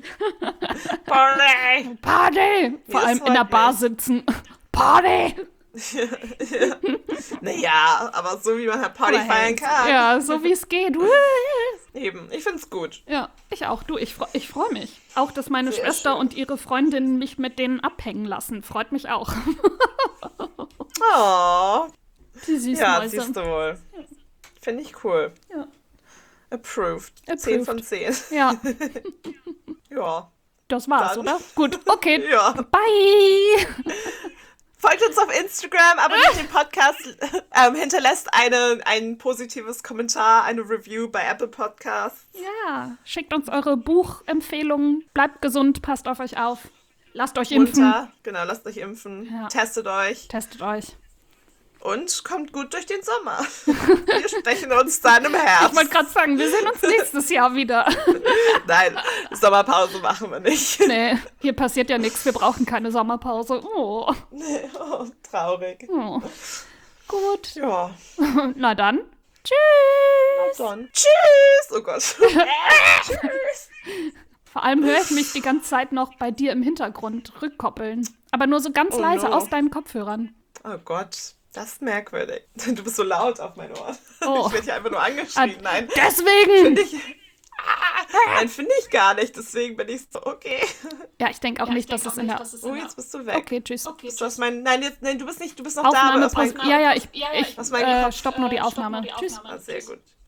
Party! Party! Vor das allem in der freut Bar mich. sitzen. Party! ja. Naja, aber so wie man halt Party Aber feiern hey, kann. Ja, so wie es geht. Eben, ich find's gut. Ja, ich auch. Du, ich, freu- ich freue mich. Auch, dass meine Sehr Schwester schön. und ihre Freundin mich mit denen abhängen lassen. Freut mich auch. Oh, Die Süßmäuse. ja, siehst du wohl. Finde ich cool. Ja. Approved. Approved. zehn von zehn. Ja, Ja. das war's, Dann. oder? Gut, okay. Ja. Bye! Folgt uns auf Instagram, abonniert den Podcast, ähm, hinterlässt eine, ein positives Kommentar, eine Review bei Apple Podcasts. Ja, schickt uns eure Buchempfehlungen. Bleibt gesund, passt auf euch auf. Lasst euch impfen. Runter. Genau, lasst euch impfen. Ja. Testet euch. Testet euch. Und kommt gut durch den Sommer. Wir sprechen uns dann im Herbst. Ich wollte gerade sagen, wir sehen uns nächstes Jahr wieder. Nein, Sommerpause machen wir nicht. Nee, hier passiert ja nichts. Wir brauchen keine Sommerpause. Oh. Oh, traurig. oh. Gut. Ja, Na dann. Tschüss. dann. Tschüss. Oh Gott. Tschüss. Vor allem höre ich mich die ganze Zeit noch bei dir im Hintergrund rückkoppeln. Aber nur so ganz Oh leise no. aus deinen Kopfhörern. Oh Gott, das ist merkwürdig. Du bist so laut auf mein Ohr. Oh. Ich werde hier einfach nur angeschrien. Nein, Deswegen! finde ich... Ah, nein, finde ich gar nicht. Deswegen bin ich so, okay. Ja, ich denke auch nicht, dass es in der... Oh, jetzt bist du weg. Okay, tschüss. Bist du aus mein... Nein, jetzt, nein, du bist nicht, du bist noch Aufnahme, da. aber aus Pause. meinem- Ja, ja, ich, ich Aus meinem äh, Kopf. stopp nur die Aufnahme. Tschüss. Ah, sehr gut.